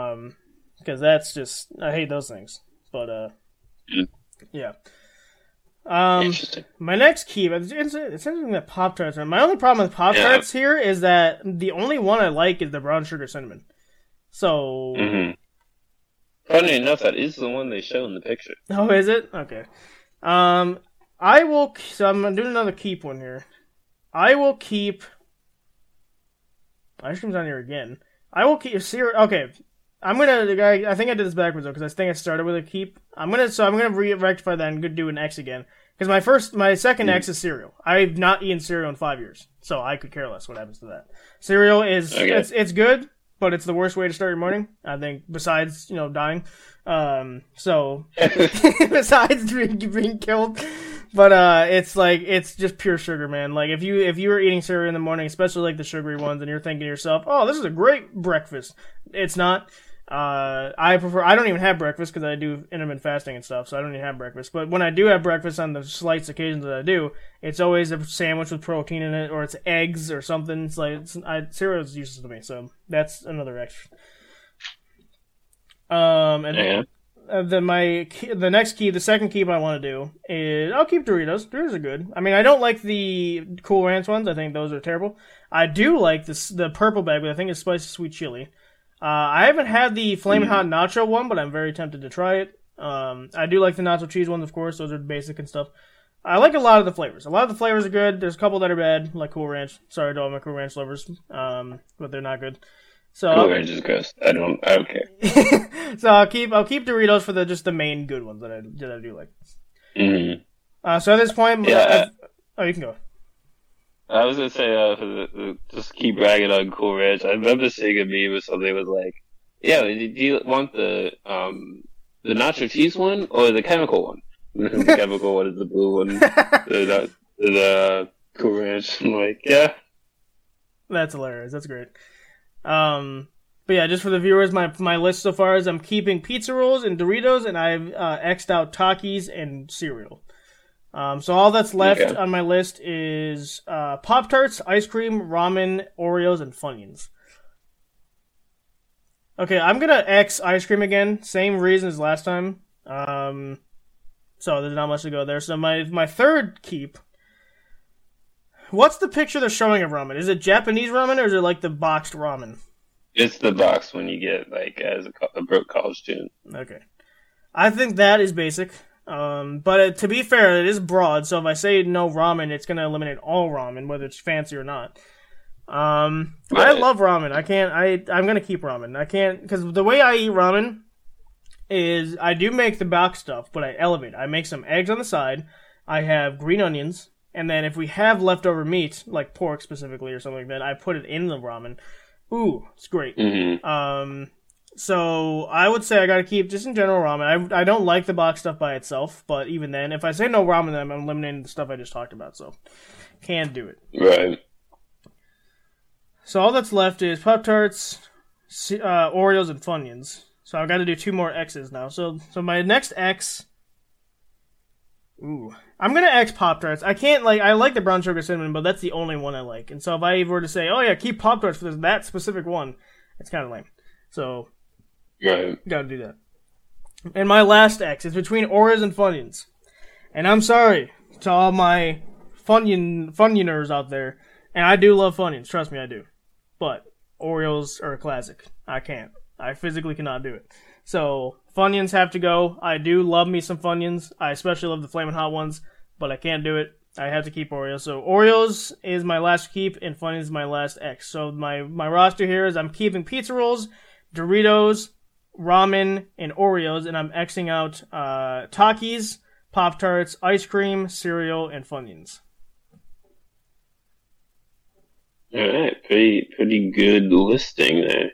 Because that's just I hate those things. But yeah. Interesting. My next keep, it's interesting that Pop-Tarts are... My only problem with Pop-Tarts here is that the only one I like is the brown sugar cinnamon. So... Mm-hmm. Funny enough, that is the one they show in the picture. Oh, is it? Okay. I will... So I'm doing another keep one here. I will keep... Ice cream's on here again. I will keep... Okay. I'm gonna... I think I did this backwards, though, because I think I started with a keep. I'm gonna rectify that and do an X again. Because my second X is cereal. I've not eaten cereal in 5 years. So I could care less what happens to that. Cereal is... Okay. It's good, but it's the worst way to start your morning, I think, besides, dying. So... besides being killed... But it's just pure sugar, man. Like if you were eating cereal in the morning, especially like the sugary ones, and you're thinking to yourself, "Oh, this is a great breakfast." It's not. I don't even have breakfast because I do intermittent fasting and stuff, so I don't even have breakfast. But when I do have breakfast on the slight occasions that I do, it's always a sandwich with protein in it, or it's eggs or something. It's like cereal is useless to me, so that's another extra. The second keep I want to do is I'll keep Doritos. Doritos are good. I mean, I don't like the Cool Ranch ones. I think those are terrible. I do like the purple bag, but I think it's spicy sweet chili. I haven't had the Flamin' Hot Nacho one, but I'm very tempted to try it. I do like the nacho cheese ones, of course. Those are basic and stuff. I like a lot of the flavors. A lot of the flavors are good. There's a couple that are bad, like Cool Ranch. Sorry to all my Cool Ranch lovers, but they're not good. So Cool Ranch is gross. I don't care. So I'll keep Doritos for just the main good ones that I do like. Mm-hmm. So at this point, you can go. I was gonna say, just keep bragging on Cool Ranch. I remember seeing a meme or something was like, "Yeah, do you want the nacho cheese one or the chemical one?" The chemical one is the blue one. the Cool Ranch. I'm like, yeah. That's hilarious. That's great. But yeah, just for the viewers, my list so far is I'm keeping pizza rolls and Doritos, and I've X'd out Takis and cereal. So all that's left on my list is Pop-Tarts, ice cream, ramen, Oreos, and Funyuns. Okay, I'm gonna X ice cream again. Same reason as last time. So there's not much to go there. So my third keep. What's the picture they're showing of ramen? Is it Japanese ramen or is it like the boxed ramen? It's the box when you get like as a broke college student. Okay, I think that is basic. But to be fair, it is broad. So if I say no ramen, it's gonna eliminate all ramen, whether it's fancy or not. Right. I love ramen. I'm gonna keep ramen. I can't because the way I eat ramen is I do make the box stuff, but I elevate. I make some eggs on the side. I have green onions. And then if we have leftover meat, like pork specifically or something like that, I put it in the ramen. Ooh, it's great. Mm-hmm. So I would say I gotta keep, just in general, ramen. I don't like the box stuff by itself, but even then, if I say no ramen, then I'm eliminating the stuff I just talked about, so can't do it. Right. So all that's left is Pop-Tarts, Oreos, and Funyuns. So I've got to do 2 more X's now. So my next X... Ooh. I'm gonna X Pop-Tarts. I like the brown sugar cinnamon, but that's the only one I like. And so if I were to say, oh yeah, keep Pop-Tarts for that specific one, it's kind of lame. So, gotta do that. And my last X is between Oreos and Funyuns. And I'm sorry to all my Funyuners out there. And I do love Funyuns, trust me, I do. But Oreos are a classic. I can't. I physically cannot do it. So, Funyuns have to go. I do love me some Funyuns. I especially love the Flamin' Hot ones, but I can't do it. I have to keep Oreos. So, Oreos is my last keep, and Funyuns is my last X. So, my roster here is I'm keeping pizza rolls, Doritos, ramen, and Oreos, and I'm Xing out Takis, Pop-Tarts, ice cream, cereal, and Funyuns. Alright, pretty good listing there.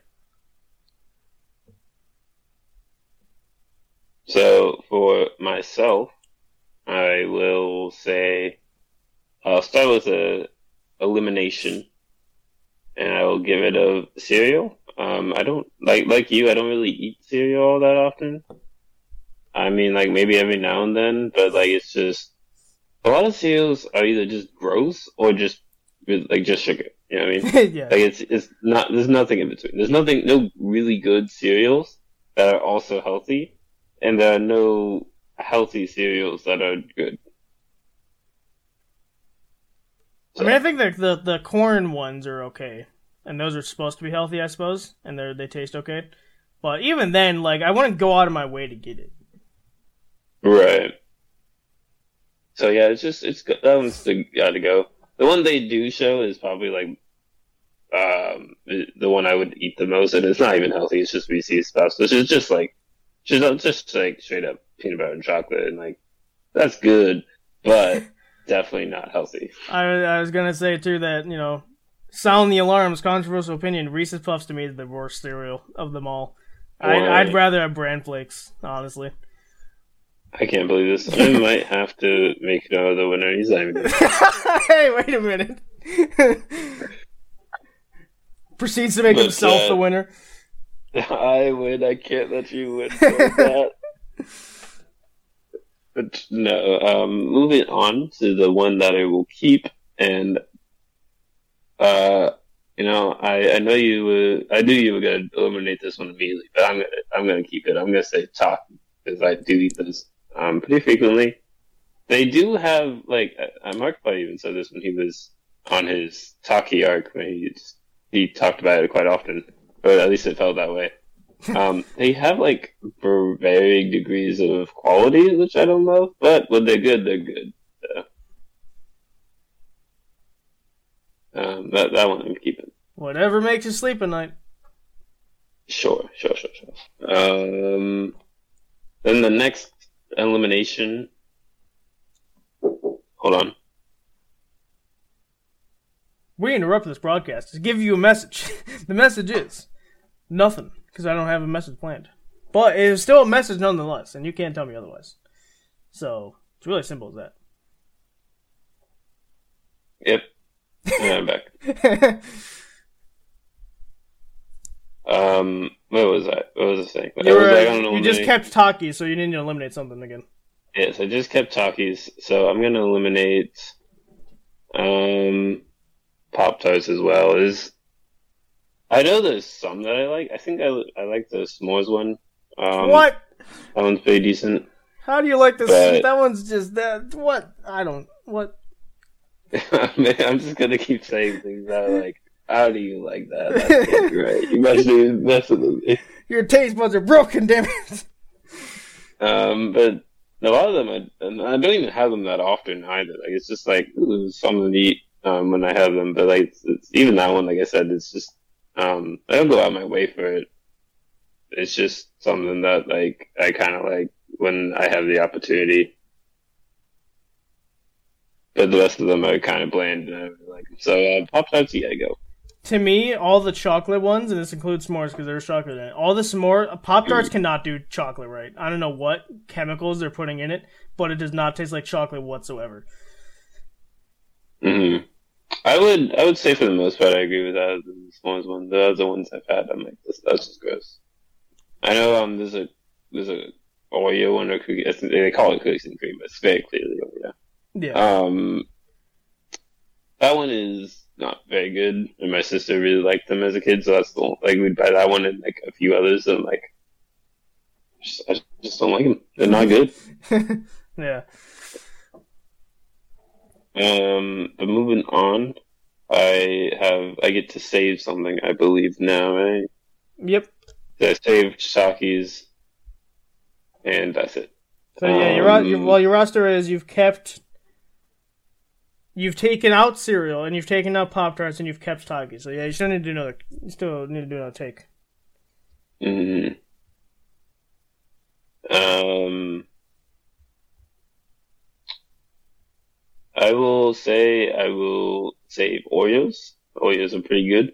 So, for myself, I will say, I'll start with a elimination, and I will give it a cereal. I don't, like you, I don't really eat cereal all that often. I mean, like, maybe every now and then, but, like, it's just, a lot of cereals are either just gross or just sugar. You know what I mean? Yeah. Like, it's not, there's nothing in between. There's no really good cereals that are also healthy. And there are no healthy cereals that are good. I mean, I think the corn ones are okay, and those are supposed to be healthy, I suppose, and they taste okay. But even then, like, I wouldn't go out of my way to get it. Right. So yeah, that one's gotta go. The one they do show is probably like the one I would eat the most, and it's not even healthy. It's just Reese's Puffs, which is just like straight up peanut butter and chocolate, and like that's good, but definitely not healthy. I was gonna say too that, you know, sound the alarms. Controversial opinion: Reese's Puffs to me is the worst cereal of them all. I'd rather have Bran Flakes, honestly. I can't believe this. I might have to make Noah the winner. He's not even. Hey, wait a minute. Proceeds to make himself the winner. I win. I can't let you win for that. But no. Moving on to the one that I will keep, and you know, I know I knew you were gonna eliminate this one immediately, but I'm gonna keep it. I'm gonna say Taki, because I do eat this pretty frequently. They do have, like, Markiplier even said this when he was on his Taki arc, where he talked about it quite often, or at least it felt that way. They have, like, varying degrees of quality, which I don't know, but when they're good, they're good. So, that one I'm keeping. Whatever makes you sleep at night. Sure. Then the next elimination. Hold on. We interrupt this broadcast to give you a message. The message is nothing, because I don't have a message planned. But it is still a message nonetheless, and you can't tell me otherwise. So, it's really simple as that. Yep. Yeah, I'm back. What was that? What was I saying? You just kept Taki, so you need to eliminate something again. Yes, I just kept Takis, so I'm gonna eliminate Pop-Tarts as well. I know there's some that I like. I think I like the s'mores one. What? That one's pretty decent. How do you like this? That one's just that. What? What? I'm just gonna keep saying things that are like, how do you like that? That can't be right. You must be messing with me. Your taste buds are broken, damn it. But a lot of them, I don't even have them that often either. Like, it's just like, ooh, something to eat when I have them. But like, even that one, like I said, it's just I don't go out my way for it. It's just something that, like, I kind of like when I have the opportunity. But the rest of them are kind of bland, and I really like them. So Pop-Tarts, you gotta go. To me, all the chocolate ones, and this includes s'mores because there's chocolate in it, all the s'more Pop-Tarts cannot do chocolate right. I don't know what chemicals they're putting in it, but it does not taste like chocolate whatsoever. Mm-hmm. I would say for the most part I agree with that. The s'mores one, the other ones I've had, I'm like, that's just gross. I know there's a Oreo one, or cookie. I think they call it cookies and cream, but it's very clearly Oreo. Yeah. That one is not very good, and my sister really liked them as a kid, so that's the one, like, we'd buy that one and like a few others, and like, I just don't like them. They're not good. Yeah. But moving on, I get to save something, I believe now, right? Yep. So I saved Takis, and that's it. So yeah, your roster is you've taken out cereal, and you've taken out Pop-Tarts, and you've kept Takis. So yeah, you still need to do another take. Mm-hmm. I will save Oreos. Oreos are pretty good.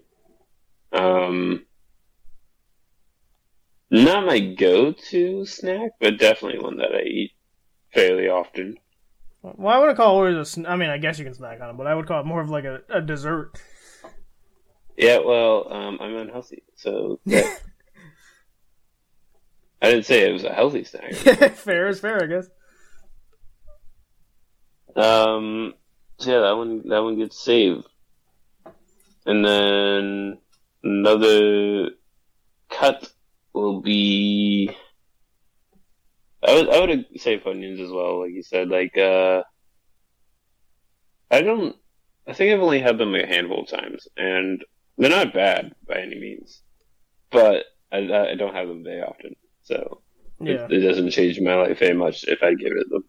Not my go-to snack, but definitely one that I eat fairly often. Well, I wouldn't call Oreos I mean, I guess you can snack on it, but I would call it more of like a dessert. Yeah, well, I'm unhealthy, so yeah. I didn't say it was a healthy snack. Fair is fair, I guess. So yeah, that one gets saved, and then another cut will be. I would say Funyuns as well, like you said. Like I don't I think I've only had them a handful of times, and they're not bad by any means, but I don't have them very often, so Yeah. it doesn't change my life very much if I get rid of them.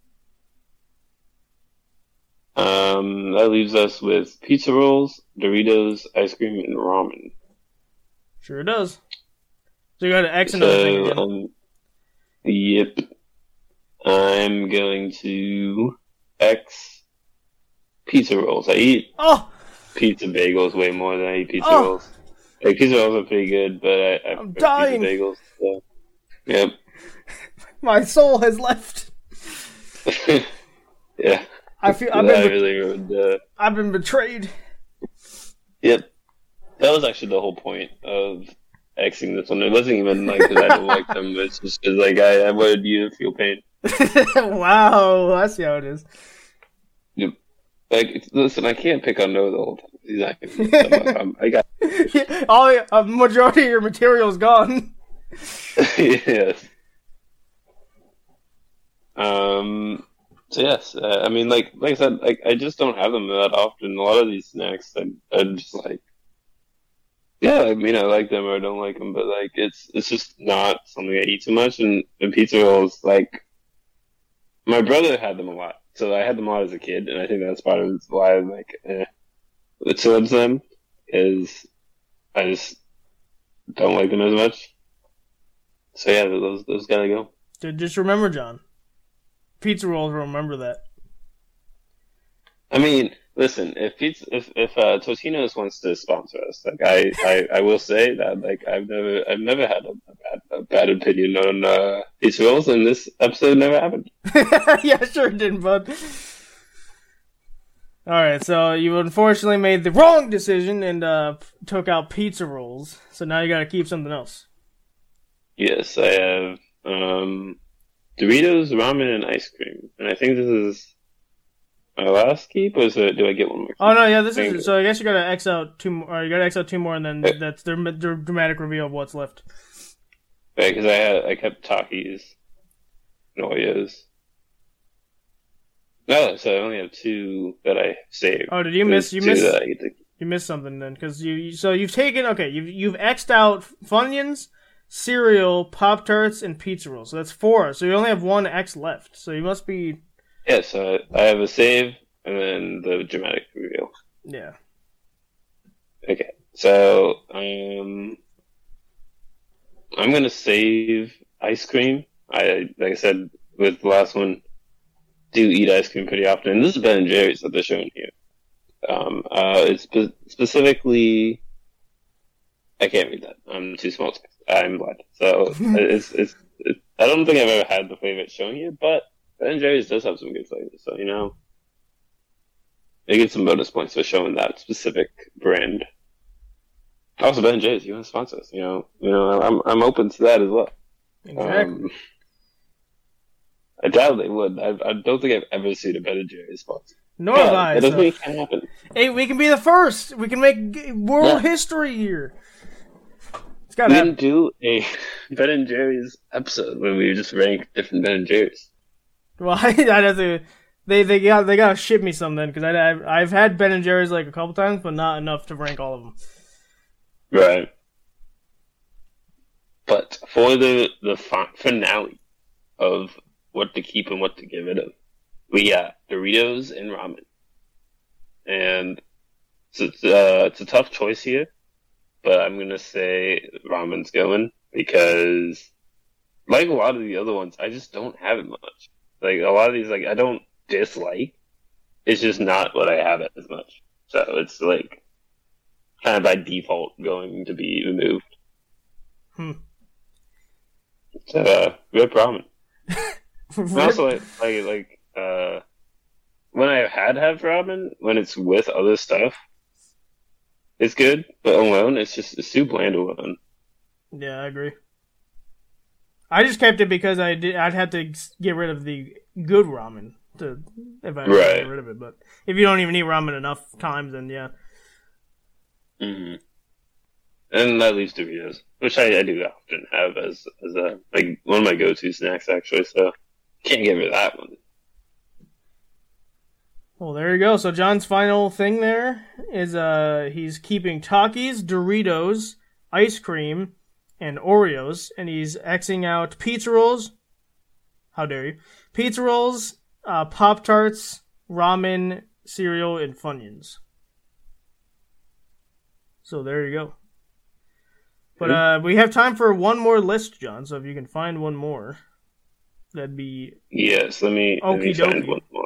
That leaves us with pizza rolls, Doritos, ice cream, and ramen. Sure does. So you got to X another thing again. Yep. I'm going to X pizza rolls. I eat pizza bagels way more than I eat pizza rolls. Like, pizza rolls are pretty good, but I'm dying. Pizza bagels. So. Yep. My soul has left. Yeah. I've been betrayed. Yep. That was actually the whole point of Xing this one. It wasn't even like because I don't like them. It's just because like I wanted you to feel pain. Wow, I see how it is. Yep. Like, listen, I can't pick on Noah the whole time. He's not gonna I got a majority of your material is gone. Yes. So yes, I mean, like I said, I just don't have them that often. A lot of these snacks, I'm just like, yeah, I mean, I like them or I don't like them, but like, it's just not something I eat too much. And pizza rolls, like, my brother had them a lot, so I had them a lot as a kid, and I think that's part of why I'm like, towards them, is I just don't like them as much. So yeah, those gotta go. Dude, just remember, John. Pizza rolls, remember that. I mean, listen, if Totino's wants to sponsor us, like I will say that like I've never had a bad opinion on pizza rolls, and this episode never happened. Yeah, sure didn't, bud. All right, so you unfortunately made the wrong decision and took out pizza rolls. So now you got to keep something else. Yes, I have Doritos, ramen, and ice cream, and I think this is my last keep, or do I get one more keep? Oh no, yeah, this is. So I guess you gotta X out two more. Or you gotta X out two more, and then that's their dramatic reveal of what's left. Right, because I kept Takis and Oreos. No, so I only have two that I saved. Oh, did you miss? You missed something then, because you've taken you've X'd out Funyuns, cereal, Pop-Tarts, and pizza rolls. So that's 4. So you only have 1 X left. So you must be. Yeah, so I have a save and then the dramatic reveal. Yeah. Okay, so I'm gonna save ice cream. Like I said with the last one, do eat ice cream pretty often. And this is Ben and Jerry's that they're showing here. It's specifically. I can't read that. I'm too small. I'm blind. So it's. I don't think I've ever had the flavor it's showing here, but Ben & Jerry's does have some good flavors, so, you know, they get some bonus points for showing that specific brand. Also, Ben & Jerry's, you want to sponsor us, you know, I'm open to that as well. Exactly. I doubt they would. I don't think I've ever seen a Ben & Jerry's sponsor. Nor have I. It doesn't mean it can't happen. Hey, we can be the first. We can make world history here. We didn't do a Ben & Jerry's episode where we just ranked different Ben & Jerry's. Well, I'd have to. They gotta ship me some then, because I've had Ben & Jerry's like a couple times, but not enough to rank all of them. Right. But for the finale of what to keep and what to get rid of, we got Doritos and ramen, and so it's a tough choice here. But I'm gonna say ramen's going because, like a lot of the other ones, I just don't have it much. Like a lot of these, like I don't dislike. It's just not what I have it as much. So it's like kind of by default going to be removed. So rip ramen. And also like when I have ramen, when it's with other stuff, it's good, but alone, it's too bland alone. Yeah, I agree. I just kept it because I'd have to get rid of the good ramen if I get rid of it. But if you don't even eat ramen enough times, then yeah. Mm-hmm. And that leaves Doritos, which I do often have as a like one of my go-to snacks actually. So can't get rid of that one. Well, there you go. So John's final thing there is he's keeping Takis, Doritos, ice cream, and Oreos, and he's Xing out pizza rolls. How dare you? Pizza rolls, Pop-Tarts, ramen, cereal, and Funyuns. So there you go. But we have time for one more list, John, so if you can find one more, that'd be... Yes, let me find one more.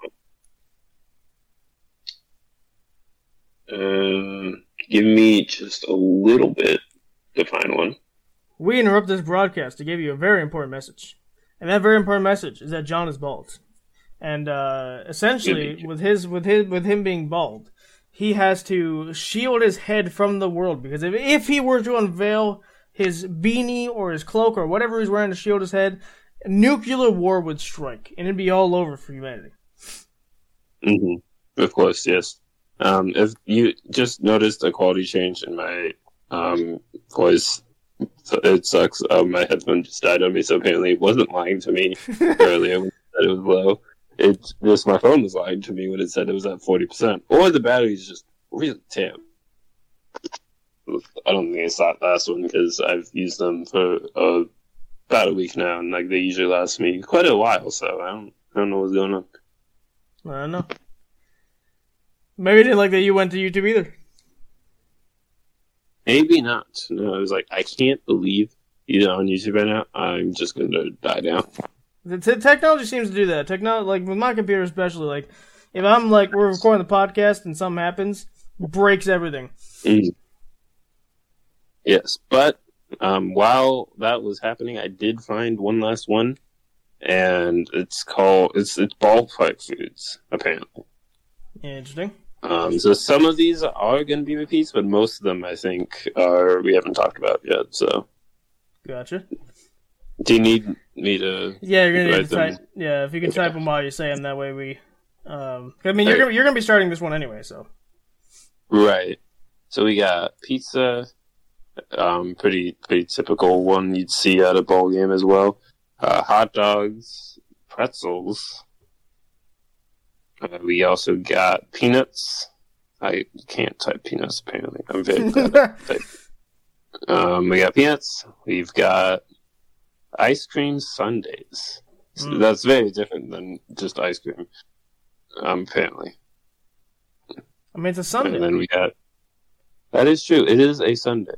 Give me just a little bit to find one. We interrupt this broadcast to give you a very important message. And that very important message is that John is bald. And essentially, with him being bald, he has to shield his head from the world, because if he were to unveil his beanie or his cloak or whatever he's wearing to shield his head, nuclear war would strike, and it'd be all over for humanity. Mm-hmm. Of course, yes. If you just noticed a quality change in my voice, so it sucks. My headphone just died on me, so apparently it wasn't lying to me earlier when it said it was low. It's just my phone was lying to me when it said it was at 40%. Or the battery's just really terrible. I don't think it's that last one, because I've used them for about a week now, and like they usually last me quite a while, so I don't know what's going on. I don't know. Maybe it didn't like that you went to YouTube either. Maybe not. No, I was like, I can't believe you're on YouTube right now. I'm just going to die down. The technology seems to do that. Like with my computer especially, like if I'm like, we're recording the podcast and something happens, breaks everything. Mm. Yes, but while that was happening, I did find one last one, and it's Ballpark Foods, apparently. Interesting. So some of these are going to be repeats, but most of them, I think, we haven't talked about yet. So, gotcha. Do you need me to? Yeah, you're gonna need to type. Yeah, if you can type them while you say them, that way we. I mean, you're gonna be starting this one anyway, so. Right. So we got pizza. Pretty typical one you'd see at a ball game as well. Hot dogs, pretzels. We also got peanuts. I can't type peanuts, apparently. I'm very bad at typing. We got peanuts. We've got ice cream sundaes. So that's very different than just ice cream, apparently. I mean, it's a sundae. And then we got... That is true. It is a sundae.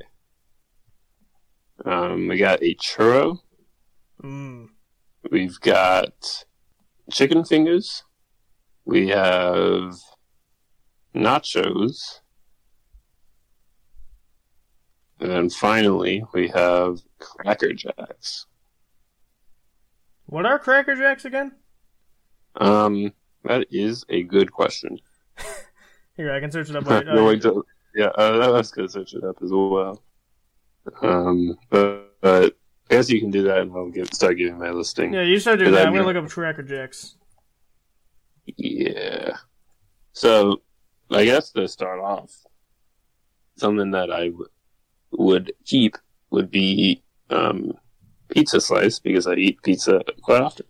We got a churro. We've got chicken fingers. We have nachos. And then finally, we have Cracker Jacks. What are Cracker Jacks again? That is a good question. Here, I can search it up. I was going to search it up as well. But I guess you can do that, and I'll start giving my listing. Yeah, you start doing that. I'm going to look up Cracker Jacks. Yeah. So, I guess to start off, something that I would keep would be pizza slice, because I eat pizza quite often.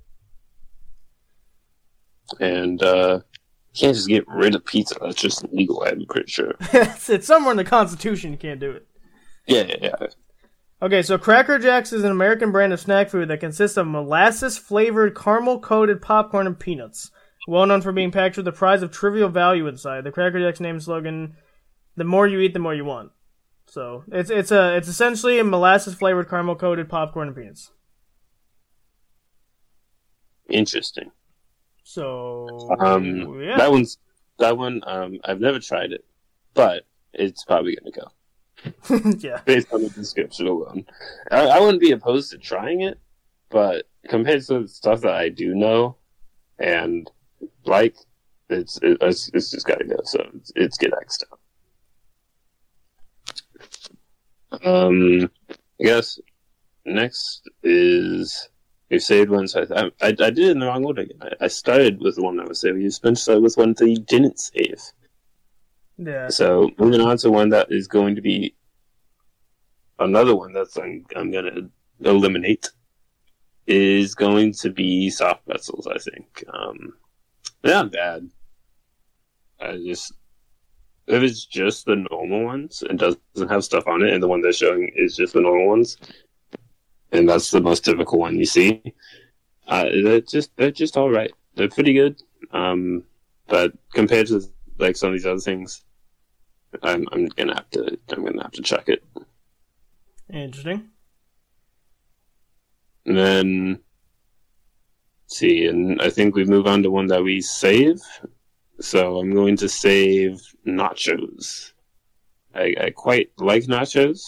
And you can't just get rid of pizza. That's just illegal, I'm pretty sure. It's somewhere in the Constitution you can't do it. Yeah. Okay, so Cracker Jacks is an American brand of snack food that consists of molasses-flavored, caramel-coated popcorn and peanuts. Well known for being packed with a prize of trivial value inside. The Cracker Jacks name slogan, "The more you eat, the more you want." So it's essentially a molasses-flavored, caramel-coated popcorn and peanuts. Interesting. So yeah. That one. I've never tried it, but it's probably gonna go. Yeah. Based on the description alone, I wouldn't be opposed to trying it, but compared to the stuff that I do know and like, it's just gotta go. So it's get X'd out. I guess next is your saved ones. I did it in the wrong order again. I started with the one that was saved. You started with one that you didn't save. Yeah. So moving on to one that is going to be another one that's I'm going to eliminate is going to be soft pretzels. I think they're not bad. if it's just the normal ones and doesn't have stuff on it, and the one they're showing is just the normal ones, and that's the most typical one you see, they're just all right. They're pretty good, but compared to like some of these other things, I'm gonna have to check it. Interesting. And then, let's see, and I think we move on to one that we save. So I'm going to save nachos. I quite like nachos.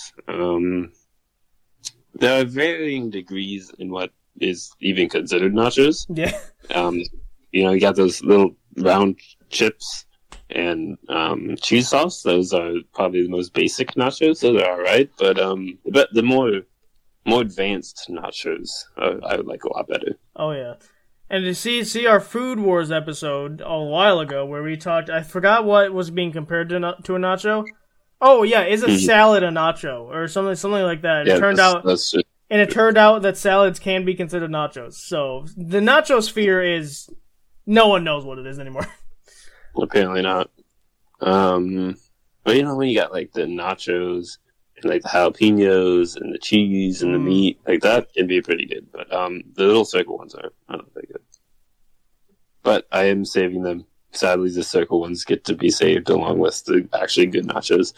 There are varying degrees in what is even considered nachos. Yeah. You got those little round chips and cheese sauce. Those are probably the most basic nachos. Those are all right, but the more advanced nachos I would like a lot better. Oh yeah. And to see our Food Wars episode a while ago where we talked, I forgot what was being compared to a nacho. Oh yeah, is a salad a nacho or something like that? Yeah, it turned out that salads can be considered nachos. So the nacho sphere is no one knows what it is anymore. Apparently not. But when you got like the nachos and like the jalapenos and the cheese and the meat, like that can be pretty good. But the little circle ones are not that good. But I am saving them. Sadly, the circle ones get to be saved along with the actually good nachos.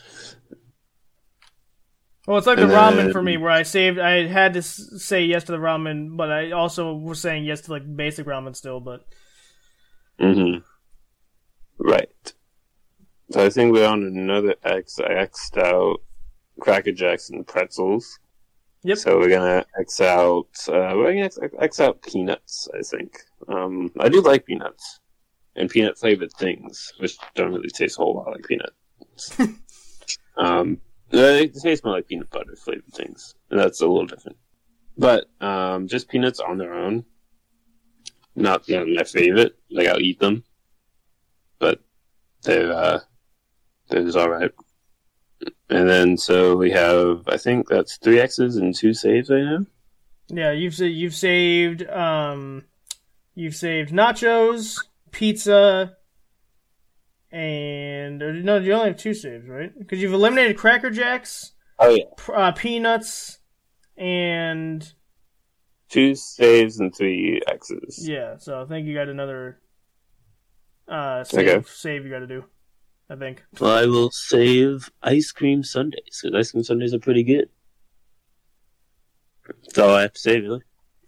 Well, it's like the ramen for me, where I had to say yes to the ramen, but I also was saying yes to like basic ramen still. But right. So I think we're on another X. I X'd out Cracker Jacks and pretzels. Yep. So we're gonna X out. We're gonna X out peanuts. I think. I do like peanuts and peanut flavored things, which don't really taste a whole lot like peanuts. They taste more like peanut butter flavored things, and that's a little different. But just peanuts on their own, not my favorite. Like I'll eat them, but they're just all right. And then so we have, I think that's 3 X's and 2 saves right now. Yeah, you've saved nachos, pizza, and no, you only have 2 saves, right? Because you've eliminated Cracker Jacks. Oh yeah. Peanuts and 2 saves and 3 X's. Yeah, so I think you got another save you got to do. I think. Well, I will save ice cream sundaes, because ice cream sundaes are pretty good. That's all I have to say, really.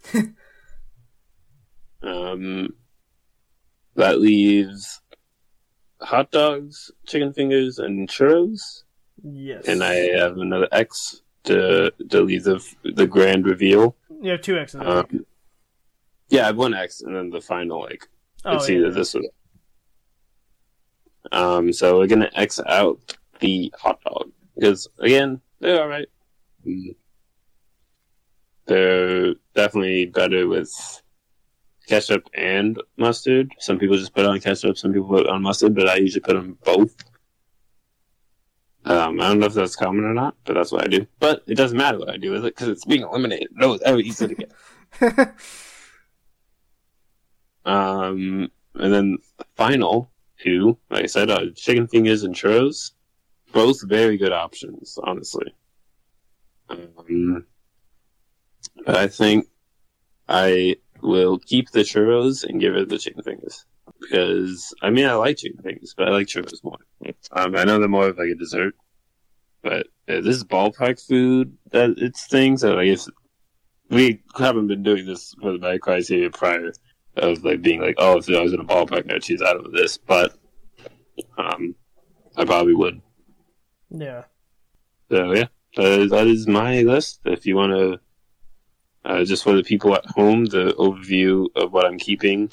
That leaves hot dogs, chicken fingers, and churros. Yes. And I have another X to leave the grand reveal. You have 2 X's. Yeah, I have 1 X, and then the final, it's either this or that. So we're gonna X out the hot dog because again, they're all right. They're definitely better with ketchup and mustard. Some people just put on ketchup, some people put on mustard, but I usually put on both. I don't know if that's common or not, but that's what I do. But it doesn't matter what I do with it because it's being eliminated. No, it's ever easy to get. And then the final 2, like I said, chicken fingers and churros. Both very good options, honestly. But I think I will keep the churros and give it the chicken fingers. Because, I like chicken fingers, but I like churros more. I know they're more of like a dessert. But this is ballpark food that it's things that we haven't been doing this for the bad criteria prior. Of being if I was in a ballpark, I'd choose out of this, but I probably would. Yeah. So yeah, that is my list. If you want to, just for the people at home, the overview of what I'm keeping.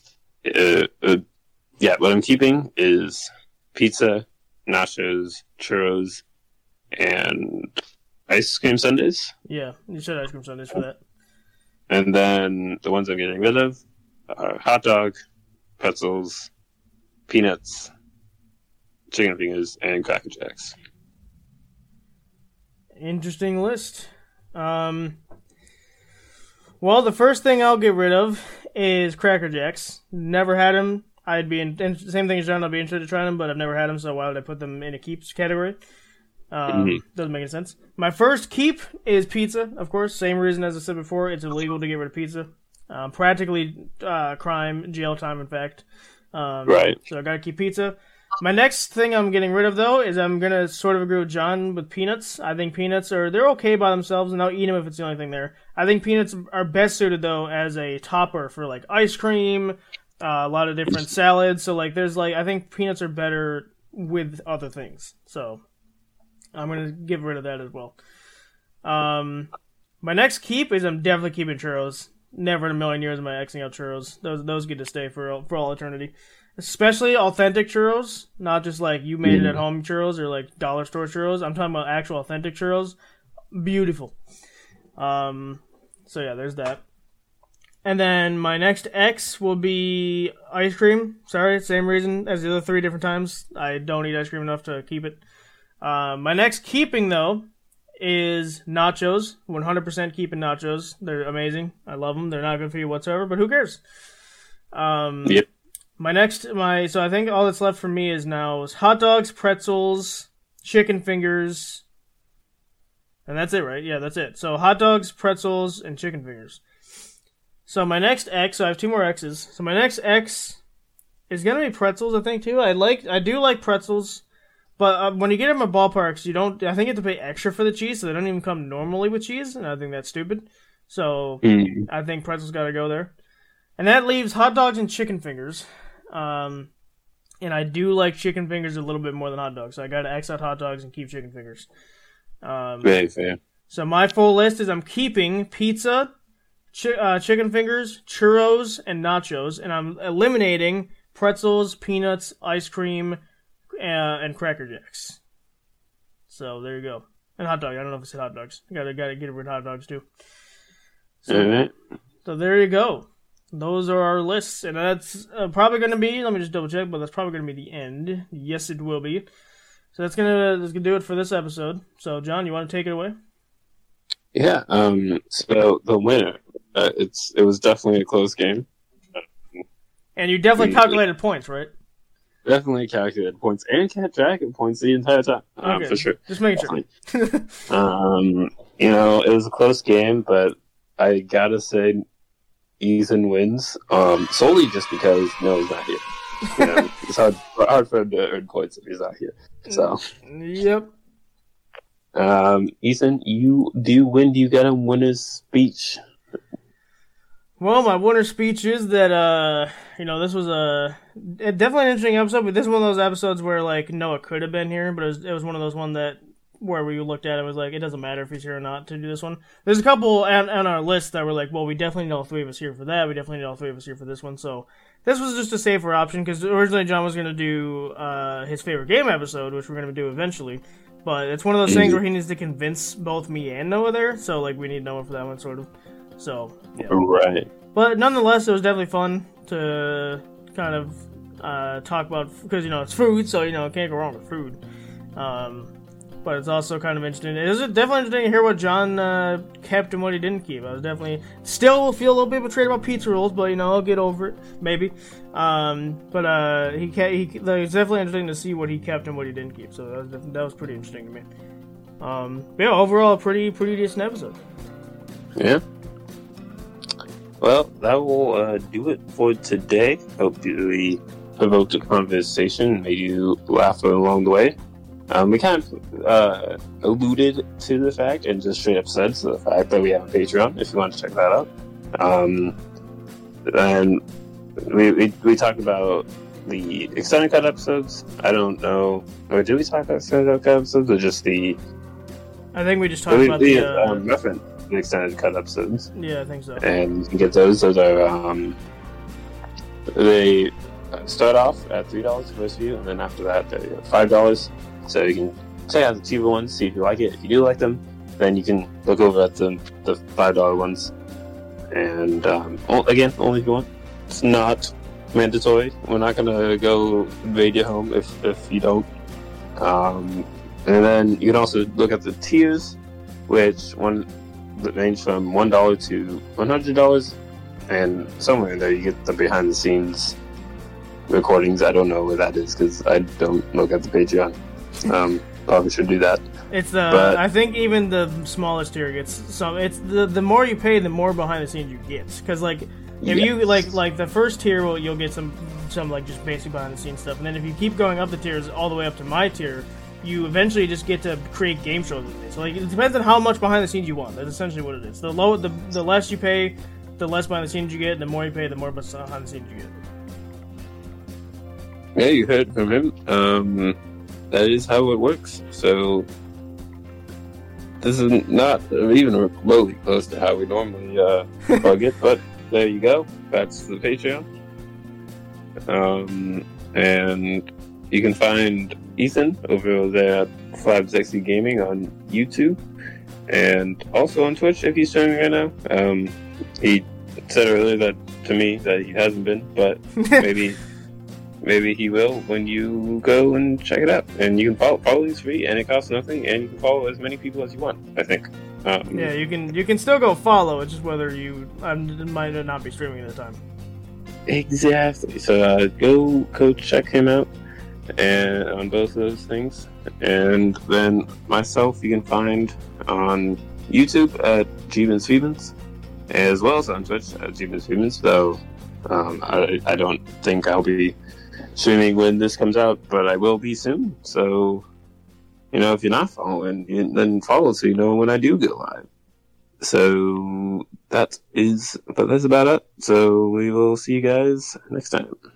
What I'm keeping is pizza, nachos, churros, and ice cream sundaes. Yeah, you said ice cream sundaes for that. And then the ones I'm getting rid of are hot dog, pretzels, peanuts, chicken fingers, and Cracker Jacks. Interesting list. Well, the first thing I'll get rid of is Cracker Jacks. Never had them. I'd be in same thing as John. I'd be interested in trying them, but I've never had them, so why would I put them in a keeps category? Doesn't make any sense. My first keep is pizza, of course. Same reason as I said before. It's illegal to get rid of pizza. Practically crime, jail time, in fact. Right. So I gotta keep pizza. My next thing I'm getting rid of, though, is I'm gonna sort of agree with John with peanuts. I think peanuts they're okay by themselves, and I'll eat them if it's the only thing there. I think peanuts are best suited, though, as a topper for, like, ice cream, a lot of different salads. So, like, I think peanuts are better with other things. So I'm gonna get rid of that as well. My next keep is I'm definitely keeping churros. Never in a million years am I Xing out churros. Those get to stay for all eternity. Especially authentic churros, not just like you made it at home churros or like dollar store churros. I'm talking about actual authentic churros. Beautiful. So yeah, there's that. And then my next X will be ice cream. Sorry, same reason as the other 3 different times. I don't eat ice cream enough to keep it. My next keeping, though, is nachos. 100% keeping nachos. They're amazing. I love them. They're not good for you whatsoever, but who cares? Yep. So I think all that's left for me is hot dogs, pretzels, chicken fingers, and that's it, right? Yeah, that's it. So hot dogs, pretzels, and chicken fingers. So my next X, so I have 2 more X's. So my next X is gonna be pretzels, I think, too. I do like pretzels, but when you get them at ballparks, I think you have to pay extra for the cheese, so they don't even come normally with cheese, and I think that's stupid. So I think pretzels gotta go there. And that leaves hot dogs and chicken fingers. And I do like chicken fingers a little bit more than hot dogs, so I gotta X out hot dogs and keep chicken fingers. Very fair. So my full list is I'm keeping pizza, chicken fingers, churros, and nachos, and I'm eliminating pretzels, peanuts, ice cream, and Cracker Jacks. So there you go. And hot dog. I don't know if it's hot dogs. Gotta get rid of hot dogs too. So there you go. Those are our lists, and that's probably going to be, let me just double check, but that's probably going to be the end. Yes, it will be. So that's gonna do it for this episode. So, John, you want to take it away? Yeah, so the winner, it was definitely a close game. And you definitely calculated points, right? Definitely calculated points, and kept track of points the entire time, okay. For sure. Just making sure. It was a close game, but I gotta say, Ethan wins, solely just because Noah's not here. It's hard for him to earn points if he's not here. So, yep. Ethan, you do win. Do you got a winner's speech? Well, my winner's speech is that, this was definitely an interesting episode, but this is one of those episodes where, like, Noah could have been here, but it was one of those where we looked at it and was like, it doesn't matter if he's here or not to do this one. There's a couple on our list that were like, well, we definitely need all 3 of us here for that. We definitely need all 3 of us here for this one. So this was just a safer option because originally John was going to do his favorite game episode, which we're going to do eventually. But it's one of those things where he needs to convince both me and Noah there. So, like, we need Noah for that one, sort of. So, yeah. Right. But nonetheless, it was definitely fun to kind of talk about, because, it's food, so, it can't go wrong with food. But it's also kind of interesting. It is definitely interesting to hear what John kept and what he didn't keep. I was definitely still feel a little bit betrayed about pizza rolls, but I'll get over it, maybe. But it's definitely interesting to see what he kept and what he didn't keep. So that was pretty interesting to me. But yeah, overall, a pretty decent episode. Yeah. Well, that will do it for today. Hope we provoked a conversation, made you laugh along the way. We kind of alluded to the fact and just straight up said to the fact that we have a Patreon, if you want to check that out. And we talked about the extended cut episodes. I don't know. Or did we talk about extended cut episodes or just the... I think we just talked about the extended cut episodes. Yeah, I think so. And you can get those. Those are... they start off at $3 for first view, and then after that, they're $5. So you can check out the cheaper ones, see if you like it. If you do like them, then you can look over at the $5 ones. And again, only if you want. It's not mandatory. We're not gonna go invade your home if you don't. And then you can also look at the tiers, which range from $1 to $100, and somewhere in there you get the behind the scenes recordings. I don't know where that is because I don't look at the Patreon. Probably should do that. It's I think even the smallest tier gets some. It's the more you pay, the more behind the scenes you get. Because like if you like the first tier, you'll get some like just basic behind the scenes stuff, and then if you keep going up the tiers all the way up to my tier, you eventually just get to create game shows with it. So like it depends on how much behind the scenes you want. That's essentially what it is. The less you pay, the less behind the scenes you get. And the more you pay, the more behind the scenes you get. Yeah, you heard from him. That is how it works. So this is not even remotely close to how we normally plug it, but there you go. That's the Patreon. And you can find Ethan over there at Flab Sexy Gaming on YouTube and also on Twitch if he's streaming right now. He said earlier to me that he hasn't been, but maybe he will when you go and check it out. And you can follow is free and it costs nothing, and you can follow as many people as you want, I think. Yeah, you can still go follow. It's just whether you might not be streaming at the time. Exactly. So go check him out and on both of those things. And then myself you can find on YouTube at Jeebins Phoebans, as well as on Twitch at Jeebins Phoebans, though I don't think I'll be streaming when this comes out, but I will be soon. So, if you're not following, then follow so you know when I do go live. So that's about it. So we will see you guys next time.